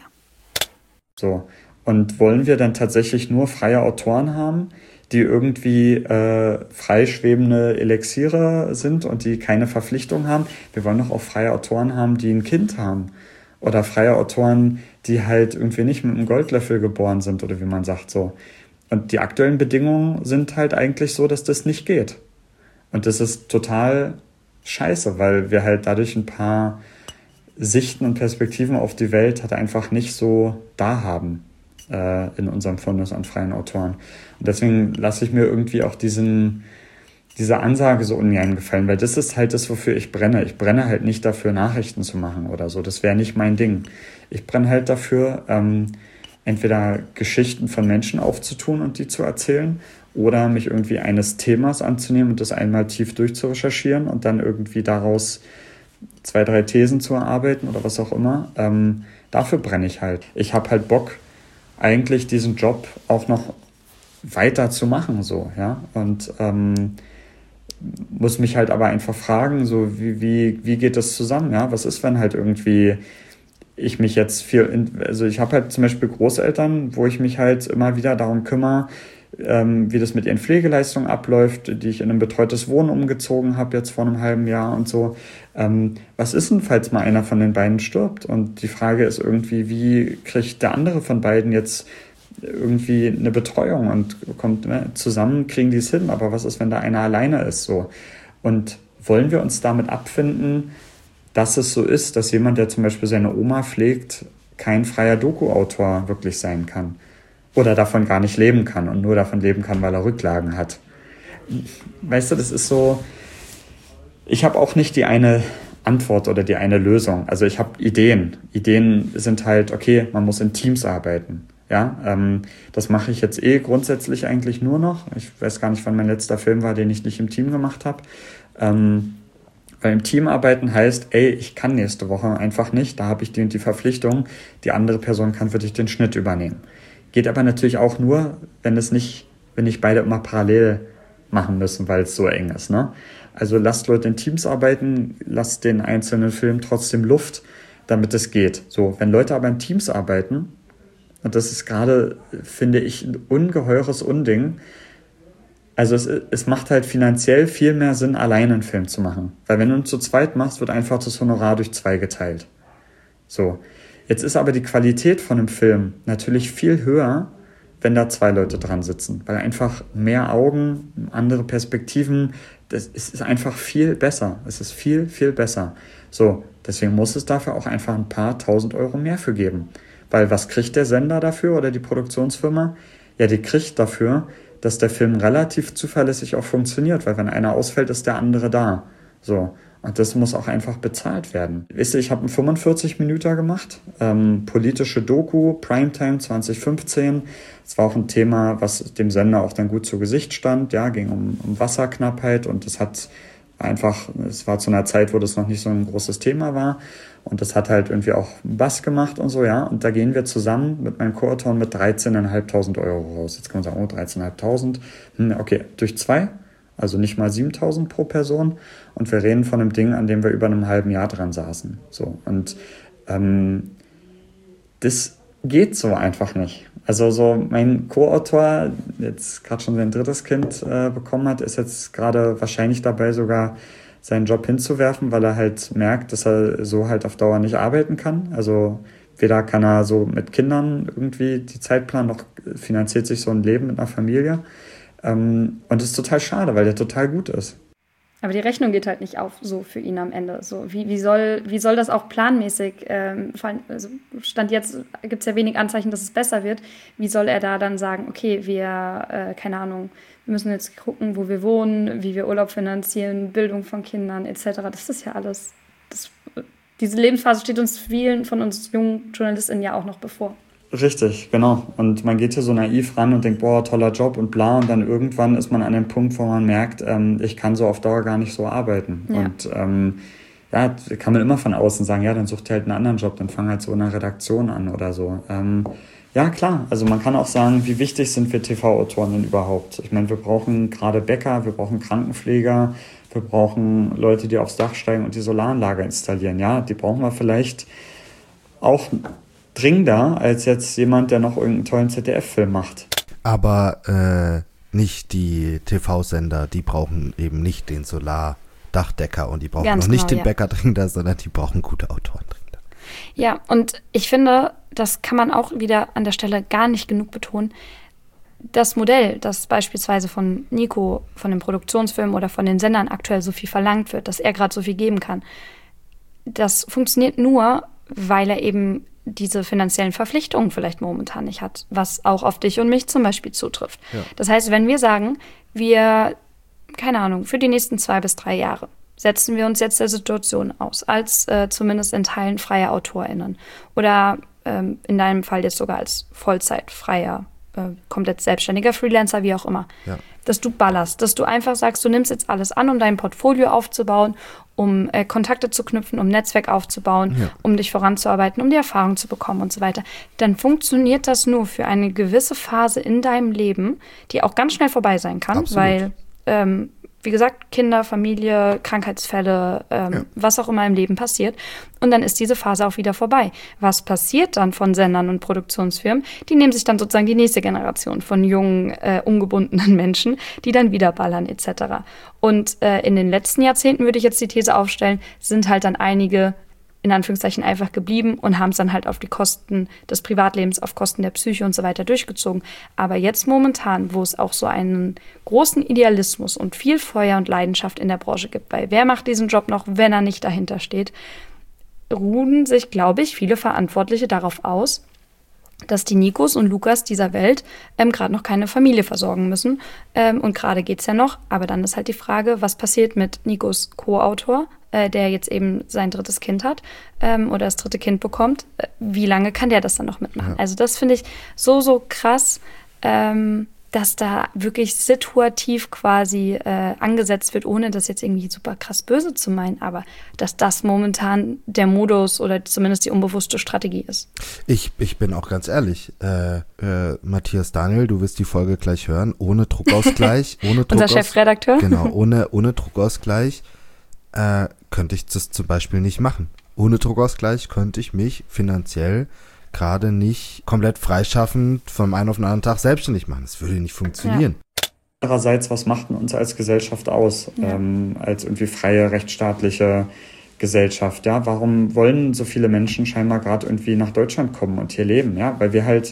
So. Und wollen wir dann tatsächlich nur freie Autoren haben, die irgendwie äh, freischwebende Elixiere sind und die keine Verpflichtung haben? Wir wollen doch auch freie Autoren haben, die ein Kind haben. Oder freie Autoren, die halt irgendwie nicht mit einem Goldlöffel geboren sind oder wie man sagt so. Und die aktuellen Bedingungen sind halt eigentlich so, dass das nicht geht. Und das ist total scheiße, weil wir halt dadurch ein paar Sichten und Perspektiven auf die Welt halt einfach nicht so da haben in unserem Fundus an freien Autoren. Und deswegen lasse ich mir irgendwie auch diesen, diese Ansage so ungern gefallen, weil das ist halt das, wofür ich brenne. Ich brenne halt nicht dafür, Nachrichten zu machen oder so. Das wäre nicht mein Ding. Ich brenne halt dafür, ähm, entweder Geschichten von Menschen aufzutun und die zu erzählen oder mich irgendwie eines Themas anzunehmen und das einmal tief durchzurecherchieren und dann irgendwie daraus zwei, drei Thesen zu erarbeiten oder was auch immer. Ähm, dafür brenne ich halt. Ich habe halt Bock, eigentlich diesen Job auch noch weiter zu machen, so, ja, und ähm, muss mich halt aber einfach fragen, so, wie, wie, wie geht das zusammen, ja, was ist, wenn halt irgendwie ich mich jetzt viel, in, also ich habe halt zum Beispiel Großeltern, wo ich mich halt immer wieder darum kümmere, ähm, wie das mit ihren Pflegeleistungen abläuft, die ich in ein betreutes Wohnen umgezogen habe jetzt vor einem halben Jahr und so. Ähm, was ist denn, falls mal einer von den beiden stirbt? Und die Frage ist irgendwie, wie kriegt der andere von beiden jetzt irgendwie eine Betreuung und kommt, ne, zusammen kriegen die es hin, aber was ist, wenn da einer alleine ist, so? Und wollen wir uns damit abfinden, dass es so ist, dass jemand, der zum Beispiel seine Oma pflegt, kein freier Doku-Autor wirklich sein kann? Oder davon gar nicht leben kann und nur davon leben kann, weil er Rücklagen hat. Weißt du, das ist so, ich habe auch nicht die eine Antwort oder die eine Lösung. Also ich habe Ideen. Ideen sind halt, okay, man muss in Teams arbeiten. Ja, ähm, das mache ich jetzt eh grundsätzlich eigentlich nur noch. Ich weiß gar nicht, wann mein letzter Film war, den ich nicht im Team gemacht habe. Ähm, weil im Team arbeiten heißt, ey, ich kann nächste Woche einfach nicht, da habe ich die und die Verpflichtung, die andere Person kann für dich den Schnitt übernehmen. Geht aber natürlich auch nur, wenn es nicht, wenn nicht beide immer parallel machen müssen, weil es so eng ist, ne? Also lasst Leute in Teams arbeiten, lasst den einzelnen Film trotzdem Luft, damit es geht. So, wenn Leute aber in Teams arbeiten, und das ist gerade, finde ich, ein ungeheures Unding, also es, es macht halt finanziell viel mehr Sinn, alleine einen Film zu machen. Weil wenn du ihn zu zweit machst, wird einfach das Honorar durch zwei geteilt. So. Jetzt ist aber die Qualität von einem Film natürlich viel höher, wenn da zwei Leute dran sitzen. Weil einfach mehr Augen, andere Perspektiven, das ist einfach viel besser. Es ist viel, viel besser. So, deswegen muss es dafür auch einfach ein paar tausend Euro mehr für geben. Weil was kriegt der Sender dafür oder die Produktionsfirma? Ja, die kriegt dafür, dass der Film relativ zuverlässig auch funktioniert. Weil wenn einer ausfällt, ist der andere da. So. Und das muss auch einfach bezahlt werden. Wisst ihr, ich habe einen fünfundvierzig Minuten gemacht, ähm, politische Doku, Primetime zwanzig fünfzehn. Es war auch ein Thema, was dem Sender auch dann gut zu Gesicht stand. Ja, ging um, um Wasserknappheit und das hat einfach, es war zu einer Zeit, wo das noch nicht so ein großes Thema war. Und das hat halt irgendwie auch Bass gemacht und so, ja. Und da gehen wir zusammen mit meinem Co-Autoren mit dreizehntausendfünfhundert Euro raus. Jetzt kann man sagen, oh, dreizehntausendfünfhundert. Hm, okay, durch zwei. Also nicht mal siebentausend pro Person. Und wir reden von einem Ding, an dem wir über einem halben Jahr dran saßen. So. Und ähm, das geht so einfach nicht. Also so mein Co-Autor, jetzt gerade schon sein drittes Kind äh, bekommen hat, ist jetzt gerade wahrscheinlich dabei, sogar seinen Job hinzuwerfen, weil er halt merkt, dass er so halt auf Dauer nicht arbeiten kann. Also weder kann er so mit Kindern irgendwie die Zeit planen, noch finanziert sich so ein Leben mit einer Familie. Und das ist total schade, weil der total gut ist. Aber die Rechnung geht halt nicht auf, so für ihn am Ende. So, wie, wie, soll, wie soll das auch planmäßig, ähm, also Stand jetzt gibt es ja wenig Anzeichen, dass es besser wird. Wie soll er da dann sagen, okay, wir, äh, keine Ahnung, wir müssen jetzt gucken, wo wir wohnen, wie wir Urlaub finanzieren, Bildung von Kindern et cetera. Das ist ja alles, das, diese Lebensphase steht uns vielen von uns jungen JournalistInnen ja auch noch bevor. Richtig, genau. Und man geht hier so naiv ran und denkt, boah, toller Job und bla. Und dann irgendwann ist man an dem Punkt, wo man merkt, ähm, ich kann so auf Dauer gar nicht so arbeiten. Ja. Und ähm, ja, kann man immer von außen sagen, ja, dann such dir halt einen anderen Job, dann fang halt so in einer Redaktion an oder so. Ähm, ja, klar. Also man kann auch sagen, wie wichtig sind wir T V-Autoren denn überhaupt? Ich meine, wir brauchen gerade Bäcker, wir brauchen Krankenpfleger, wir brauchen Leute, die aufs Dach steigen und die Solaranlage installieren. Ja, die brauchen wir vielleicht auch dringender als jetzt jemand, der noch irgendeinen tollen Z D F-Film macht. Aber äh, nicht die T V-Sender, die brauchen eben nicht den Solardachdecker und die brauchen Ganz noch nicht genau, den ja. Bäcker dringender, sondern die brauchen gute Autoren dringender. Ja, und ich finde, das kann man auch wieder an der Stelle gar nicht genug betonen. Das Modell, das beispielsweise von Nico, von den Produktionsfirmen oder von den Sendern aktuell so viel verlangt wird, dass er gerade so viel geben kann, das funktioniert nur, weil er eben diese finanziellen Verpflichtungen vielleicht momentan nicht hat, was auch auf dich und mich zum Beispiel zutrifft. Ja. Das heißt, wenn wir sagen, wir, keine Ahnung, für die nächsten zwei bis drei Jahre setzen wir uns jetzt der Situation aus, als äh, zumindest in Teilen freie AutorInnen oder ähm, in deinem Fall jetzt sogar als Vollzeitfreier, äh, komplett selbstständiger Freelancer, wie auch immer, ja. dass du ballerst, dass du einfach sagst, du nimmst jetzt alles an, um dein Portfolio aufzubauen, um äh, Kontakte zu knüpfen, um Netzwerk aufzubauen, ja. um dich voranzuarbeiten, um die Erfahrung zu bekommen und so weiter, dann funktioniert das nur für eine gewisse Phase in deinem Leben, die auch ganz schnell vorbei sein kann, Absolut. weil, ähm, wie gesagt, Kinder, Familie, Krankheitsfälle, ähm, ja. was auch immer im Leben passiert. Und dann ist diese Phase auch wieder vorbei. Was passiert dann von Sendern und Produktionsfirmen? Die nehmen sich dann sozusagen die nächste Generation von jungen, äh, ungebundenen Menschen, die dann wieder ballern et cetera. Und äh, in den letzten Jahrzehnten, würde ich jetzt die These aufstellen, sind halt dann einige in Anführungszeichen einfach geblieben und haben es dann halt auf die Kosten des Privatlebens, auf Kosten der Psyche und so weiter durchgezogen. Aber jetzt momentan, wo es auch so einen großen Idealismus und viel Feuer und Leidenschaft in der Branche gibt, weil wer macht diesen Job noch, wenn er nicht dahinter steht, ruhen sich, glaube ich, viele Verantwortliche darauf aus, dass die Nikos und Lukas dieser Welt ähm, gerade noch keine Familie versorgen müssen. Ähm, und gerade geht es ja noch. Aber dann ist halt die Frage, was passiert mit Nikos Co-Autor, äh, der jetzt eben sein drittes Kind hat ähm, oder das dritte Kind bekommt. Äh, wie lange kann der das dann noch mitmachen? Ja. Also das finde ich so, so krass, ähm, dass da wirklich situativ quasi äh, angesetzt wird, ohne das jetzt irgendwie super krass böse zu meinen, aber dass das momentan der Modus oder zumindest die unbewusste Strategie ist. Ich, ich bin auch ganz ehrlich, äh, äh, Matthias Daniel, du wirst die Folge gleich hören, ohne Druckausgleich, ohne Druckaus- Unser Chefredakteur. Genau, ohne, ohne Druckausgleich äh, könnte ich das zum Beispiel nicht machen. Ohne Druckausgleich könnte ich mich finanziell gerade nicht komplett freischaffend vom einen auf den anderen Tag selbstständig machen. Das würde nicht funktionieren. Ja. Andererseits, was macht denn uns als Gesellschaft aus? Ja. Ähm, als irgendwie freie, rechtsstaatliche Gesellschaft, ja? Warum wollen so viele Menschen scheinbar gerade irgendwie nach Deutschland kommen und hier leben, ja? Weil wir halt,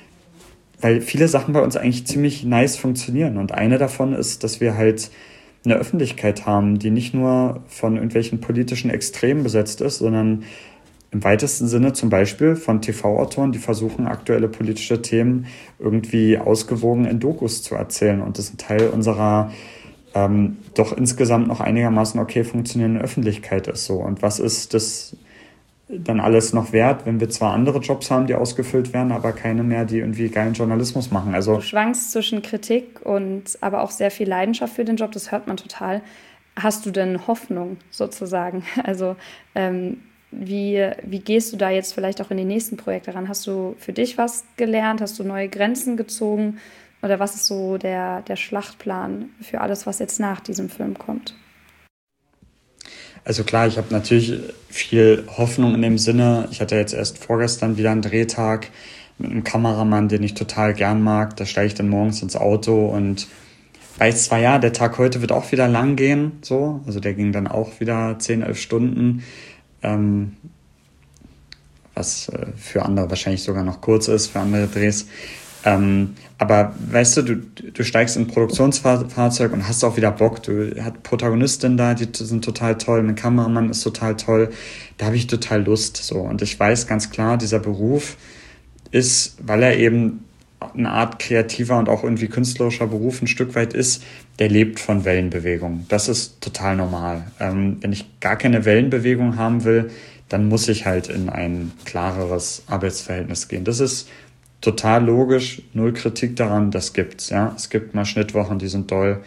weil viele Sachen bei uns eigentlich ziemlich nice funktionieren. Und eine davon ist, dass wir halt eine Öffentlichkeit haben, die nicht nur von irgendwelchen politischen Extremen besetzt ist, sondern im weitesten Sinne zum Beispiel von T V-Autoren, die versuchen, aktuelle politische Themen irgendwie ausgewogen in Dokus zu erzählen. Und das ist ein Teil unserer ähm, doch insgesamt noch einigermaßen okay funktionierenden Öffentlichkeit ist so. Und was ist das dann alles noch wert, wenn wir zwar andere Jobs haben, die ausgefüllt werden, aber keine mehr, die irgendwie geilen Journalismus machen? Also du schwankst zwischen Kritik und aber auch sehr viel Leidenschaft für den Job, das hört man total. Hast du denn Hoffnung sozusagen? Also ähm, Wie, wie gehst du da jetzt vielleicht auch in die nächsten Projekte ran? Hast du für dich was gelernt? Hast du neue Grenzen gezogen? Oder was ist so der, der Schlachtplan für alles, was jetzt nach diesem Film kommt? Also klar, ich habe natürlich viel Hoffnung in dem Sinne. Ich hatte jetzt erst vorgestern wieder einen Drehtag mit einem Kameramann, den ich total gern mag. Da steige ich dann morgens ins Auto und weiß zwar, ja, der Tag heute wird auch wieder lang gehen. So. Also der ging dann auch wieder zehn, elf Stunden. Ähm, was äh, für andere wahrscheinlich sogar noch kurz ist, für andere Drehs. Ähm, aber weißt du, du, du steigst in ein Produktionsfahrzeug und hast auch wieder Bock. Du hast Protagonistinnen da, die sind total toll, mein Kameramann ist total toll. Da habe ich total Lust. So. Und ich weiß ganz klar, dieser Beruf ist, weil er eben eine Art kreativer und auch irgendwie künstlerischer Beruf ein Stück weit ist, der lebt von Wellenbewegung. Das ist total normal. Ähm, wenn ich gar keine Wellenbewegung haben will, dann muss ich halt in ein klareres Arbeitsverhältnis gehen. Das ist total logisch, null Kritik daran, das gibt's. Ja? Es gibt mal Schnittwochen, die sind doll,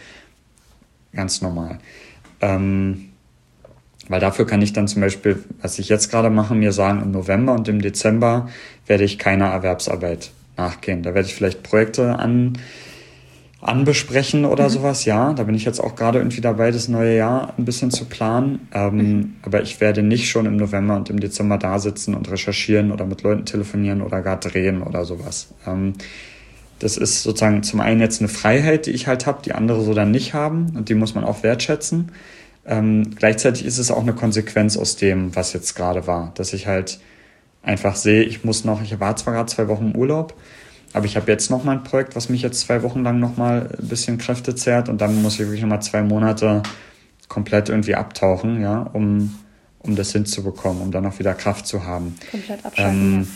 ganz normal. Ähm, weil dafür kann ich dann zum Beispiel, was ich jetzt gerade mache, mir sagen, im November und im Dezember werde ich keiner Erwerbsarbeit nachgehen. Da werde ich vielleicht Projekte an, anbesprechen oder mhm. sowas, ja. Da bin ich jetzt auch gerade irgendwie dabei, das neue Jahr ein bisschen zu planen. Ähm, mhm. Aber ich werde nicht schon im November und im Dezember da sitzen und recherchieren oder mit Leuten telefonieren oder gar drehen oder sowas. Ähm, das ist sozusagen zum einen jetzt eine Freiheit, die ich halt habe, die andere so dann nicht haben. Und die muss man auch wertschätzen. Ähm, gleichzeitig ist es auch eine Konsequenz aus dem, was jetzt gerade war. Dass ich halt einfach sehe, ich muss noch, ich war zwar gerade zwei Wochen im Urlaub, aber ich habe jetzt noch mal ein Projekt, was mich jetzt zwei Wochen lang noch mal ein bisschen Kräfte zehrt und dann muss ich wirklich noch mal zwei Monate komplett irgendwie abtauchen, ja, um, um das hinzubekommen, um dann auch wieder Kraft zu haben. Komplett abschalten, ähm,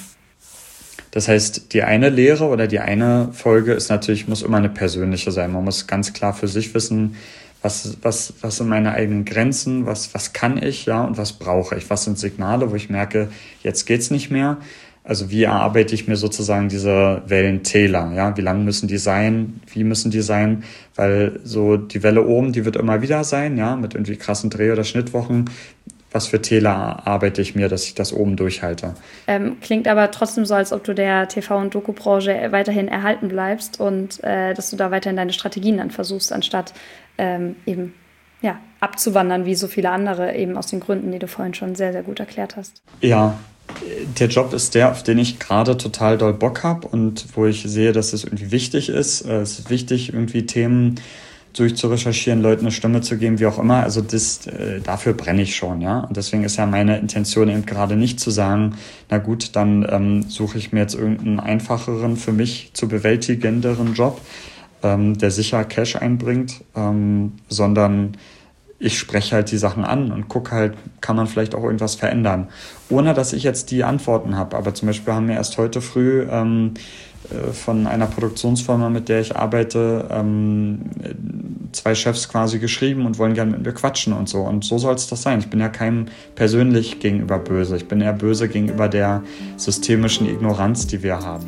Das heißt, die eine Lehre oder die eine Folge ist natürlich, muss immer eine persönliche sein. Man muss ganz klar für sich wissen, was, was, was sind meine eigenen Grenzen, was, was kann ich, ja, und was brauche ich, was sind Signale, wo ich merke, jetzt geht's nicht mehr. Also wie erarbeite ich mir sozusagen diese Wellentäler, ja, wie lang müssen die sein, wie müssen die sein, weil so die Welle oben, die wird immer wieder sein, ja, mit irgendwie krassen Dreh- oder Schnittwochen. Was für Täler arbeite ich mir, dass ich das oben durchhalte. Ähm, klingt aber trotzdem so, als ob du der T V- und Doku-Branche weiterhin erhalten bleibst und äh, dass du da weiterhin deine Strategien dann versuchst, anstatt ähm, eben ja, abzuwandern, wie so viele andere, eben aus den Gründen, die du vorhin schon sehr, sehr gut erklärt hast. Ja, der Job ist der, auf den ich gerade total doll Bock habe und wo ich sehe, dass es irgendwie wichtig ist. Es ist wichtig, irgendwie Themen durchzurecherchieren, Leuten eine Stimme zu geben, wie auch immer. Also das, äh, dafür brenne ich schon, ja. Und deswegen ist ja meine Intention eben gerade nicht zu sagen, na gut, dann ähm, suche ich mir jetzt irgendeinen einfacheren, für mich zu bewältigenderen Job, ähm, der sicher Cash einbringt, ähm, sondern ich spreche halt die Sachen an und gucke halt, kann man vielleicht auch irgendwas verändern, ohne dass ich jetzt die Antworten habe. Aber zum Beispiel haben wir erst heute früh ähm, von einer Produktionsfirma, mit der ich arbeite, ähm, zwei Chefs quasi geschrieben und wollen gerne mit mir quatschen und so. Und so soll es das sein. Ich bin ja keinem persönlich gegenüber böse. Ich bin eher böse gegenüber der systemischen Ignoranz, die wir haben.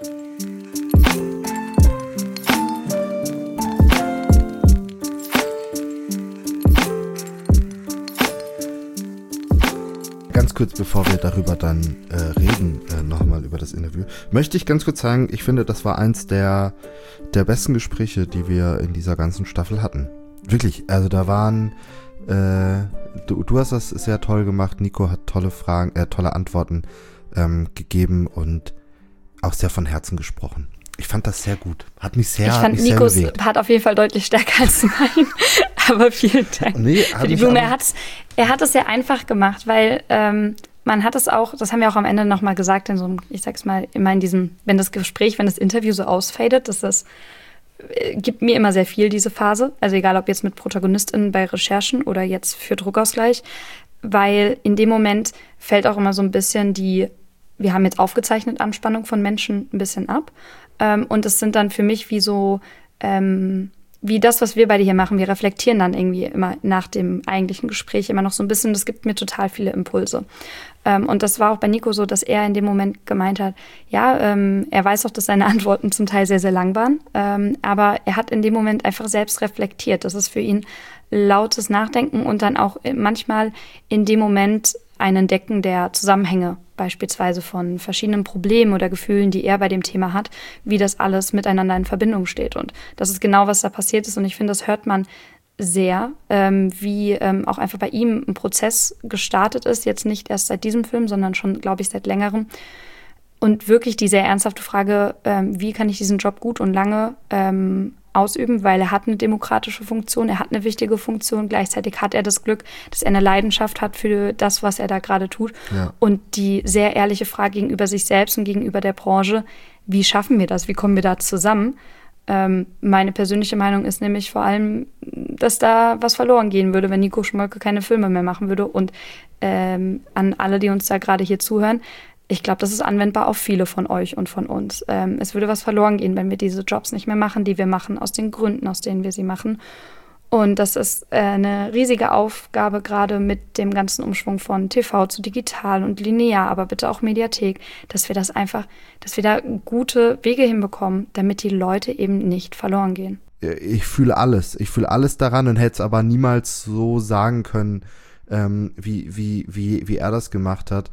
Ganz kurz, bevor wir darüber dann äh, reden, äh, nochmal über das Interview, möchte ich ganz kurz sagen, ich finde, das war eins der, der besten Gespräche, die wir in dieser ganzen Staffel hatten. Wirklich, also da waren, äh, du, du hast das sehr toll gemacht, Nico hat tolle Fragen, äh, tolle Antworten ähm, gegeben und auch sehr von Herzen gesprochen. Ich fand das sehr gut. Hat mich sehr, ich fand mich Nikos sehr bewegt. Part auf jeden Fall deutlich stärker als mein. Aber vielen Dank nee, für die Blume. Er hat, er hat es sehr einfach gemacht, weil ähm, man hat es auch, das haben wir auch am Ende nochmal gesagt, in so einem, ich sag's mal, immer in diesem, wenn das Gespräch, wenn das Interview so ausfadet, dass das äh, gibt mir immer sehr viel, diese Phase. Also egal, ob jetzt mit ProtagonistInnen bei Recherchen oder jetzt für Druckausgleich, weil in dem Moment fällt auch immer so ein bisschen die, wir haben jetzt aufgezeichnet, Anspannung von Menschen ein bisschen ab. Ähm, und es sind dann für mich wie so, ähm, wie das, was wir beide hier machen. Wir reflektieren dann irgendwie immer nach dem eigentlichen Gespräch immer noch so ein bisschen. Das gibt mir total viele Impulse. Ähm, und das war auch bei Nico so, dass er in dem Moment gemeint hat, ja, ähm, er weiß auch, dass seine Antworten zum Teil sehr, sehr lang waren. Ähm, aber er hat in dem Moment einfach selbst reflektiert. Das ist für ihn lautes Nachdenken und dann auch manchmal in dem Moment ein Entdecken der Zusammenhänge, beispielsweise von verschiedenen Problemen oder Gefühlen, die er bei dem Thema hat, wie das alles miteinander in Verbindung steht. Und das ist genau, was da passiert ist. Und ich finde, das hört man sehr, ähm, wie ähm, auch einfach bei ihm ein Prozess gestartet ist, jetzt nicht erst seit diesem Film, sondern schon, glaube ich, seit längerem. Und wirklich die sehr ernsthafte Frage, ähm, wie kann ich diesen Job gut und lange ähm, ausüben, weil er hat eine demokratische Funktion, er hat eine wichtige Funktion, gleichzeitig hat er das Glück, dass er eine Leidenschaft hat für das, was er da gerade tut. Ja. Und die sehr ehrliche Frage gegenüber sich selbst und gegenüber der Branche, wie schaffen wir das? Wie kommen wir da zusammen? Ähm, meine persönliche Meinung ist nämlich vor allem, dass da was verloren gehen würde, wenn Nico Schmolke keine Filme mehr machen würde. Und ähm, an alle, die uns da gerade hier zuhören, ich glaube, das ist anwendbar auf viele von euch und von uns. Ähm, es würde was verloren gehen, wenn wir diese Jobs nicht mehr machen, die wir machen, aus den Gründen, aus denen wir sie machen. Und das ist äh, eine riesige Aufgabe, gerade mit dem ganzen Umschwung von T V zu digital und linear, aber bitte auch Mediathek, dass wir das einfach, dass wir da gute Wege hinbekommen, damit die Leute eben nicht verloren gehen. Ich fühle alles. Ich fühle alles daran und hätte es aber niemals so sagen können, ähm, wie, wie, wie, wie er das gemacht hat.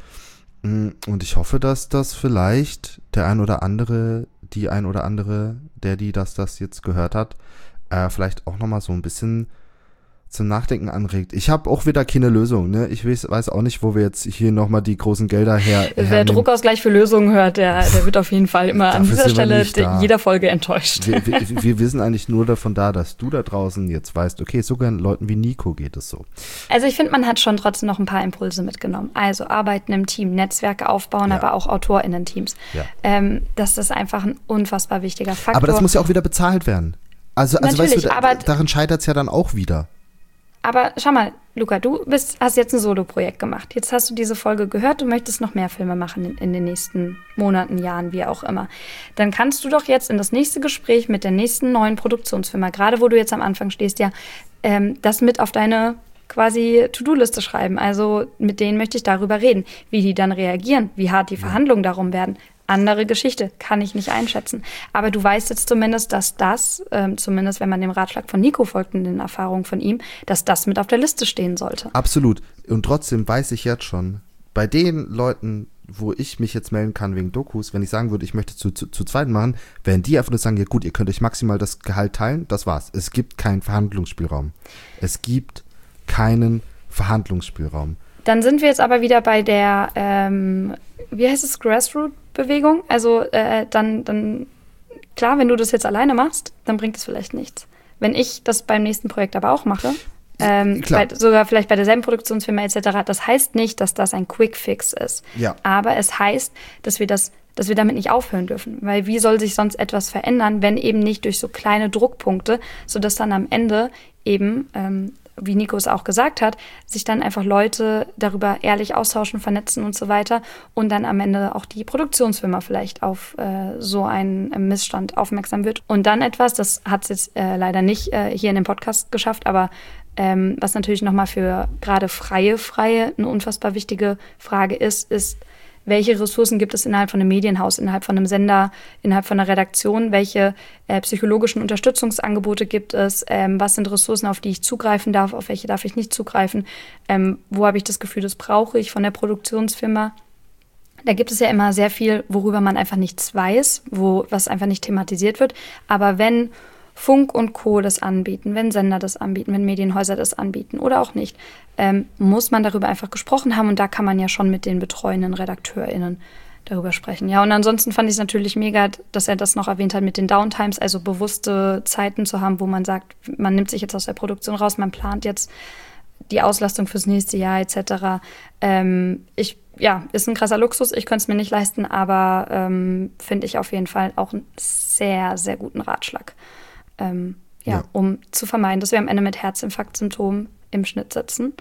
Und ich hoffe, dass das vielleicht der ein oder andere, die ein oder andere, der, die das, das jetzt gehört hat, äh, vielleicht auch nochmal so ein bisschen zum Nachdenken anregt. Ich habe auch wieder keine Lösung, ne? Ich weiß, weiß auch nicht, wo wir jetzt hier nochmal die großen Gelder her Wer hernehmen. Druckausgleich für Lösungen hört, der, der wird auf jeden Fall immer an dieser Stelle jeder Folge enttäuscht. Wir, wir, wir wissen eigentlich nur davon da, dass du da draußen jetzt weißt, okay, sogar Leuten wie Nico geht es so. Also ich finde, man hat schon trotzdem noch ein paar Impulse mitgenommen. Also Arbeiten im Team, Netzwerke aufbauen, ja. aber auch AutorInnen-Teams. Ja. Ähm, das ist einfach ein unfassbar wichtiger Faktor. Aber das muss ja auch wieder bezahlt werden. Also, also weißt du, da, darin scheitert es ja dann auch wieder. Aber schau mal, Luca, du bist, hast jetzt ein Solo-Projekt gemacht. Jetzt hast du diese Folge gehört, du möchtest noch mehr Filme machen in, in den nächsten Monaten, Jahren, wie auch immer. Dann kannst du doch jetzt in das nächste Gespräch mit der nächsten neuen Produktionsfirma, gerade wo du jetzt am Anfang stehst, ja, ähm, das mit auf deine quasi To-Do-Liste schreiben. Also mit denen möchte ich darüber reden, wie die dann reagieren, wie hart die Verhandlungen darum werden. Andere Geschichte, kann ich nicht einschätzen. Aber du weißt jetzt zumindest, dass das, ähm, zumindest wenn man dem Ratschlag von Nico folgt und den Erfahrungen von ihm, dass das mit auf der Liste stehen sollte. Absolut. Und trotzdem weiß ich jetzt schon, bei den Leuten, wo ich mich jetzt melden kann wegen Dokus, wenn ich sagen würde, ich möchte zu, zu, zu zweit machen, werden die einfach nur sagen, ja gut, ihr könnt euch maximal das Gehalt teilen, das war's. Es gibt keinen Verhandlungsspielraum. Es gibt keinen Verhandlungsspielraum. Dann sind wir jetzt aber wieder bei der, ähm, wie heißt es, Grassroot-Bewegung. Also äh, dann, dann, klar, wenn du das jetzt alleine machst, dann bringt es vielleicht nichts. Wenn ich das beim nächsten Projekt aber auch mache, ähm, bei, sogar vielleicht bei derselben Produktionsfirma et cetera, das heißt nicht, dass das ein Quick-Fix ist. Ja. Aber es heißt, dass wir das, dass wir damit nicht aufhören dürfen. Weil wie soll sich sonst etwas verändern, wenn eben nicht durch so kleine Druckpunkte, sodass dann am Ende eben ähm, wie Nico es auch gesagt hat, sich dann einfach Leute darüber ehrlich austauschen, vernetzen und so weiter und dann am Ende auch die Produktionsfirma vielleicht auf äh, so einen Missstand aufmerksam wird. Und dann etwas, das hat es jetzt äh, leider nicht äh, hier in dem Podcast geschafft, aber ähm, was natürlich nochmal für gerade freie Freie eine unfassbar wichtige Frage ist, ist, welche Ressourcen gibt es innerhalb von einem Medienhaus, innerhalb von einem Sender, innerhalb von einer Redaktion? Welche äh, psychologischen Unterstützungsangebote gibt es? Ähm, was sind Ressourcen, auf die ich zugreifen darf? Auf welche darf ich nicht zugreifen? Ähm, wo habe ich das Gefühl, das brauche ich von der Produktionsfirma? Da gibt es ja immer sehr viel, worüber man einfach nichts weiß, wo was einfach nicht thematisiert wird. Aber wenn Funk und Co. das anbieten, wenn Sender das anbieten, wenn Medienhäuser das anbieten oder auch nicht, ähm, muss man darüber einfach gesprochen haben und da kann man ja schon mit den betreuenden RedakteurInnen darüber sprechen. Ja, und ansonsten fand ich es natürlich mega, dass er das noch erwähnt hat mit den Downtimes, also bewusste Zeiten zu haben, wo man sagt, man nimmt sich jetzt aus der Produktion raus, man plant jetzt die Auslastung fürs nächste Jahr et cetera. Ähm, ich, ja, ist ein krasser Luxus, ich könnte es mir nicht leisten, aber ähm, finde ich auf jeden Fall auch einen sehr, sehr guten Ratschlag. Ähm, ja, ja, um zu vermeiden, dass wir am Ende mit Herzinfarktsymptomen im Schnitt sitzen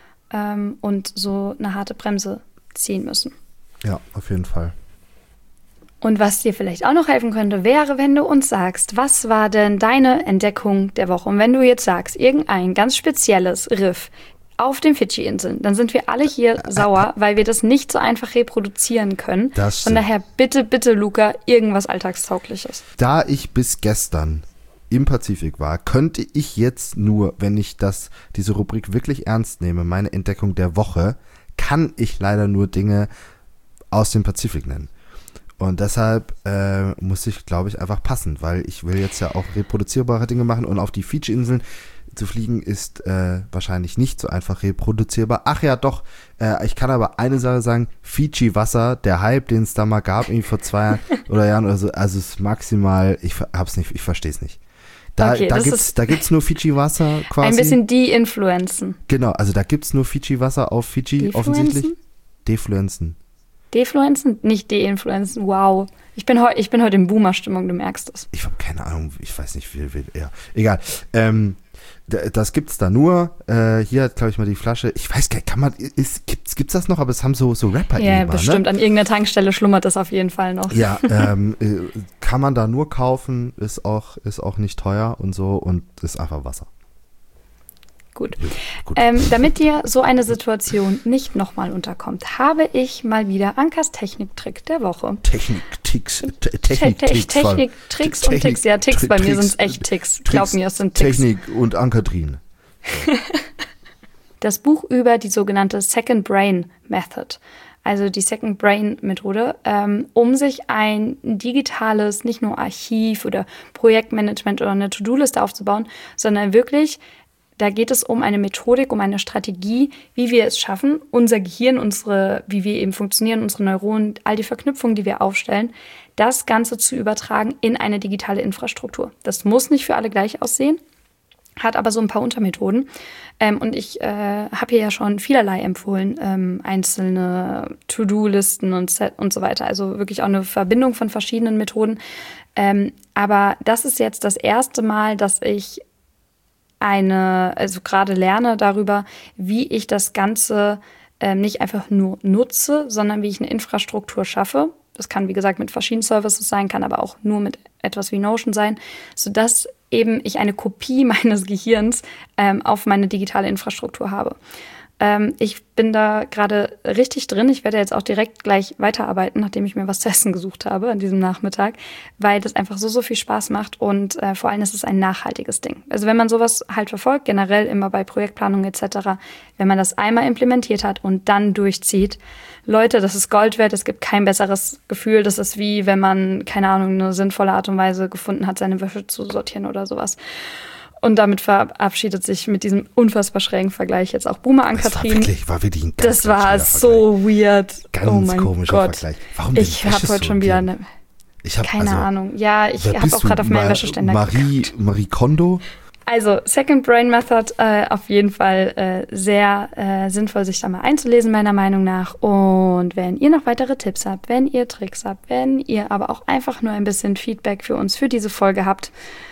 ähm, und so eine harte Bremse ziehen müssen. Ja, auf jeden Fall. Und was dir vielleicht auch noch helfen könnte, wäre, wenn du uns sagst, was war denn deine Entdeckung der Woche? Und wenn du jetzt sagst, irgendein ganz spezielles Riff auf den Fidschi-Inseln, dann sind wir alle hier sauer, weil wir das nicht so einfach reproduzieren können. Das Von daher bitte, bitte, Luca, irgendwas Alltagstaugliches. Da ich bis gestern im Pazifik war, könnte ich jetzt nur, wenn ich das, diese Rubrik wirklich ernst nehme, meine Entdeckung der Woche, kann ich leider nur Dinge aus dem Pazifik nennen. Und deshalb äh, muss ich, glaube ich, einfach passen, weil ich will jetzt ja auch reproduzierbare Dinge machen und auf die Fidschi-Inseln zu fliegen ist äh, wahrscheinlich nicht so einfach reproduzierbar. Ach ja, doch, äh, ich kann aber eine Sache sagen, Fidschi-Wasser, der Hype, den es da mal gab, irgendwie vor zwei Jahren oder Jahren oder so, also es ist maximal, ich hab's nicht, ich verstehe es nicht. Da, okay, da gibt's, da gibt's nur Fidschi-Wasser quasi. Ein bisschen de-influenzen. Genau, also da gibt's nur Fidschi-Wasser auf Fidji offensichtlich. Defluenzen. Defluenzen? Nicht de-influenzen, wow. Ich bin, heu- ich bin heute in Boomer-Stimmung, du merkst es. Ich habe keine Ahnung, ich weiß nicht, wie, wie ja. Egal. Ähm, d- das gibt's da nur. Äh, hier hat, glaube ich, mal die Flasche. Ich weiß gar nicht, kann man, ist, gibt's, gibt's das noch? Aber es haben so, so Rapper Ja, immer, bestimmt. ne? An irgendeiner Tankstelle schlummert das auf jeden Fall noch. Ja, ähm, äh, kann man da nur kaufen, ist auch, ist auch nicht teuer und so und ist einfach Wasser. Gut. Ja, gut. Ähm, damit dir so eine Situation nicht nochmal unterkommt, habe ich mal wieder Ankas Techniktrick der Woche. Technik-Ticks. Te- Te- Te- Technik-Ticks. Technik, Tricks und Ticks. Ja, Ticks, bei mir sind es echt Ticks. Glaub mir, es sind Ticks. Technik und Ankatrin. Das Buch über die sogenannte Second Brain Method, also die Second Brain Methode, ähm, um sich ein digitales, nicht nur Archiv oder Projektmanagement oder eine To-Do-Liste aufzubauen, sondern wirklich, da geht es um eine Methodik, um eine Strategie, wie wir es schaffen, unser Gehirn, unsere, wie wir eben funktionieren, unsere Neuronen, all die Verknüpfungen, die wir aufstellen, das Ganze zu übertragen in eine digitale Infrastruktur. Das muss nicht für alle gleich aussehen, hat aber so ein paar Untermethoden. Ähm, und ich äh, habe hier ja schon vielerlei empfohlen, ähm, einzelne To-Do-Listen und, Set und so weiter. Also wirklich auch eine Verbindung von verschiedenen Methoden. Ähm, aber das ist jetzt das erste Mal, dass ich eine, also gerade lerne darüber, wie ich das Ganze ähm, nicht einfach nur nutze, sondern wie ich eine Infrastruktur schaffe. Das kann, wie gesagt, mit verschiedenen Services sein, kann aber auch nur mit etwas wie Notion sein, sodass eben ich eine Kopie meines Gehirns ähm, auf meine digitale Infrastruktur habe. Ähm, ich bin da gerade richtig drin. Ich werde jetzt auch direkt gleich weiterarbeiten, nachdem ich mir was zu essen gesucht habe an diesem Nachmittag, weil das einfach so, so viel Spaß macht und äh, vor allem ist es ein nachhaltiges Ding. Also wenn man sowas halt verfolgt, generell immer bei Projektplanung et cetera, wenn man das einmal implementiert hat und dann durchzieht, Leute, das ist Gold wert, es gibt kein besseres Gefühl. Das ist wie, wenn man, keine Ahnung, eine sinnvolle Art und Weise gefunden hat, seine Wäsche zu sortieren oder sowas. Und damit verabschiedet sich mit diesem unfassbar schrägen Vergleich jetzt auch Boomer Ankatrin. Das war wirklich, war wirklich ein ganz, Das war ganz so weird. Ganz oh mein komischer Gott. Vergleich. Warum denn Ich habe heute Wäsche schon wieder sortieren? eine, Ich hab, keine also, Ahnung. Ja, ich wer habe bist auch gerade du? auf meinen Ma- Wäscheständer Marie, geguckt. Marie Kondo? Also Second Brain Method, äh, auf jeden Fall äh, sehr äh, sinnvoll, sich da mal einzulesen, meiner Meinung nach. Und wenn ihr noch weitere Tipps habt, wenn ihr Tricks habt, wenn ihr aber auch einfach nur ein bisschen Feedback für uns für diese Folge habt,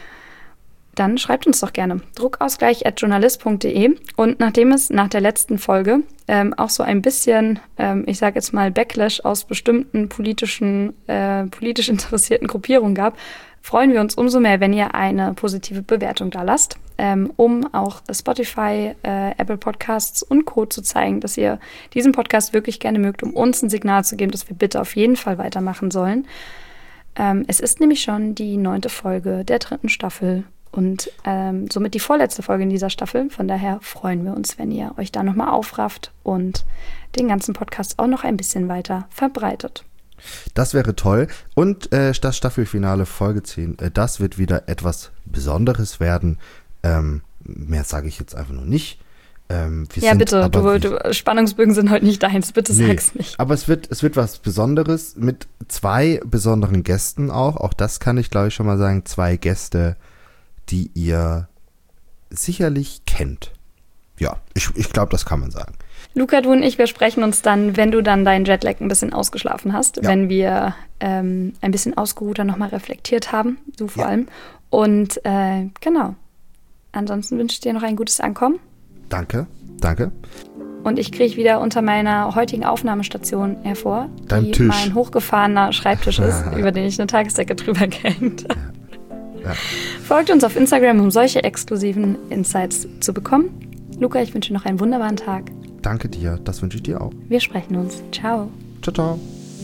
dann schreibt uns doch gerne. druckausgleich at journalist punkt de. Und nachdem es nach der letzten Folge ähm, auch so ein bisschen, ähm, ich sage jetzt mal, Backlash aus bestimmten politischen, äh, politisch interessierten Gruppierungen gab, freuen wir uns umso mehr, wenn ihr eine positive Bewertung da lasst, ähm, um auch Spotify, äh, Apple Podcasts und Co. zu zeigen, dass ihr diesen Podcast wirklich gerne mögt, um uns ein Signal zu geben, dass wir bitte auf jeden Fall weitermachen sollen. Ähm, es ist nämlich schon die neunte Folge der dritten Staffel und ähm, somit die vorletzte Folge in dieser Staffel. Von daher freuen wir uns, wenn ihr euch da nochmal aufrafft und den ganzen Podcast auch noch ein bisschen weiter verbreitet. Das wäre toll. Und äh, das Staffelfinale Folge zehn, äh, das wird wieder etwas Besonderes werden. Ähm, mehr sage ich jetzt einfach nur nicht. Ähm, wir ja, sind bitte, aber du, wie- du, Spannungsbögen sind heute nicht deins, bitte Nee, sag's nicht. aber es wird, es wird was Besonderes mit zwei besonderen Gästen auch. Auch das kann ich, glaube ich, schon mal sagen. Zwei Gäste, die ihr sicherlich kennt. Ja, ich, ich glaube, das kann man sagen. Luca, du und ich, wir sprechen uns dann, wenn du dann deinen Jetlag ein bisschen ausgeschlafen hast, Ja. wenn wir ähm, ein bisschen ausgeruhter nochmal reflektiert haben, du vor Ja. allem. Und äh, genau, ansonsten wünsche ich dir noch ein gutes Ankommen. Danke, danke. Und ich kriege wieder unter meiner heutigen Aufnahmestation hervor, Dein die Tisch. mein hochgefahrener Schreibtisch ist, über den ich eine Tagesdecke drüber gehängt habe. Ja. Folgt uns auf Instagram, um solche exklusiven Insights zu bekommen. Luca, ich wünsche dir noch einen wunderbaren Tag. Danke dir, das wünsche ich dir auch. Wir sprechen uns. Ciao. Ciao, ciao.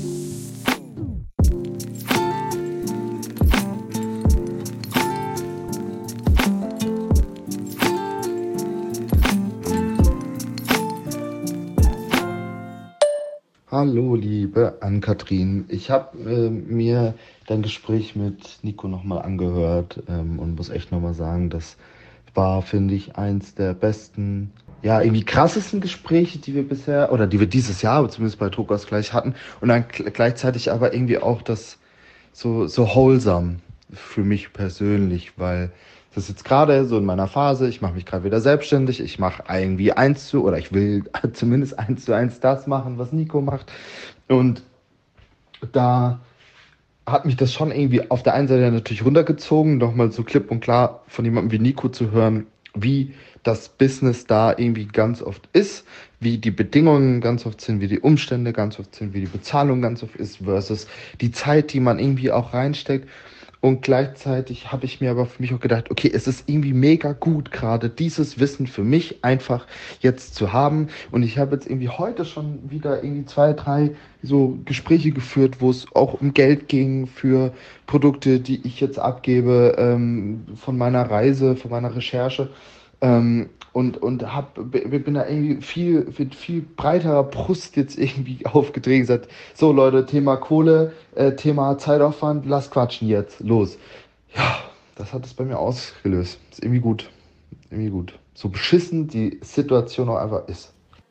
Hallo, liebe Ann-Kathrin. Ich habe äh, mir dein Gespräch mit Nico nochmal angehört ähm, und muss echt nochmal sagen, das war, finde ich, eins der besten, ja, irgendwie krassesten Gespräche, die wir bisher, oder die wir dieses Jahr, zumindest bei Druckausgleich hatten. Und dann gl- gleichzeitig aber irgendwie auch das so, so wholesome für mich persönlich, weil Das ist jetzt gerade so in meiner Phase, ich mache mich gerade wieder selbstständig, ich mache irgendwie eins zu, oder ich will zumindest eins zu eins das machen, was Nico macht. Und da hat mich das schon irgendwie auf der einen Seite natürlich runtergezogen, nochmal so klipp und klar von jemandem wie Nico zu hören, wie das Business da irgendwie ganz oft ist, wie die Bedingungen ganz oft sind, wie die Umstände ganz oft sind, wie die Bezahlung ganz oft ist versus die Zeit, die man irgendwie auch reinsteckt. Und gleichzeitig habe ich mir aber für mich auch gedacht, okay, es ist irgendwie mega gut, gerade dieses Wissen für mich einfach jetzt zu haben. Und ich habe jetzt irgendwie heute schon wieder irgendwie zwei, drei so Gespräche geführt, wo es auch um Geld ging für Produkte, die ich jetzt abgebe, ähm, von meiner Reise, von meiner Recherche. Ähm, und und hab, bin da irgendwie viel, mit viel breiterer Brust jetzt irgendwie aufgetreten und gesagt, so Leute, Thema Kohle, äh, Thema Zeitaufwand, lass quatschen jetzt, los. Ja, das hat es bei mir ausgelöst. Ist irgendwie gut, irgendwie gut. So beschissen die Situation auch einfach ist.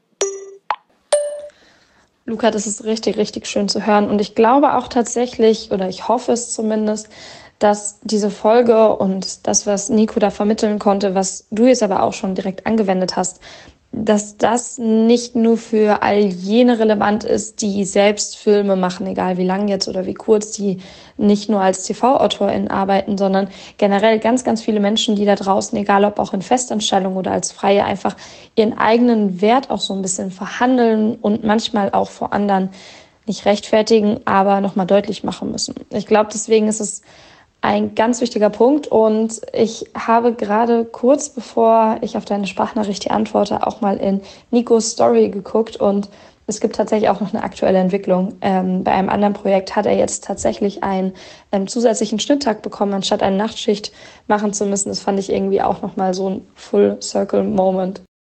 Luca, das ist richtig, richtig schön zu hören. Und ich glaube auch tatsächlich, oder ich hoffe es zumindest, dass diese Folge und das, was Nico da vermitteln konnte, was du jetzt aber auch schon direkt angewendet hast, dass das nicht nur für all jene relevant ist, die selbst Filme machen, egal wie lang jetzt oder wie kurz, die nicht nur als T V-AutorInnen arbeiten, sondern generell ganz, ganz viele Menschen, die da draußen, egal ob auch in Festanstellung oder als Freie, einfach ihren eigenen Wert auch so ein bisschen verhandeln und manchmal auch vor anderen nicht rechtfertigen, aber nochmal deutlich machen müssen. Ich glaube, deswegen ist es ein ganz wichtiger Punkt und ich habe gerade kurz bevor ich auf deine Sprachnachricht hier antworte, auch mal in Nikos Story geguckt und es gibt tatsächlich auch noch eine aktuelle Entwicklung. Ähm, bei einem anderen Projekt hat er jetzt tatsächlich einen ähm, zusätzlichen Schnitttag bekommen, anstatt eine Nachtschicht machen zu müssen. Das fand ich irgendwie auch nochmal so ein Full-Circle-Moment.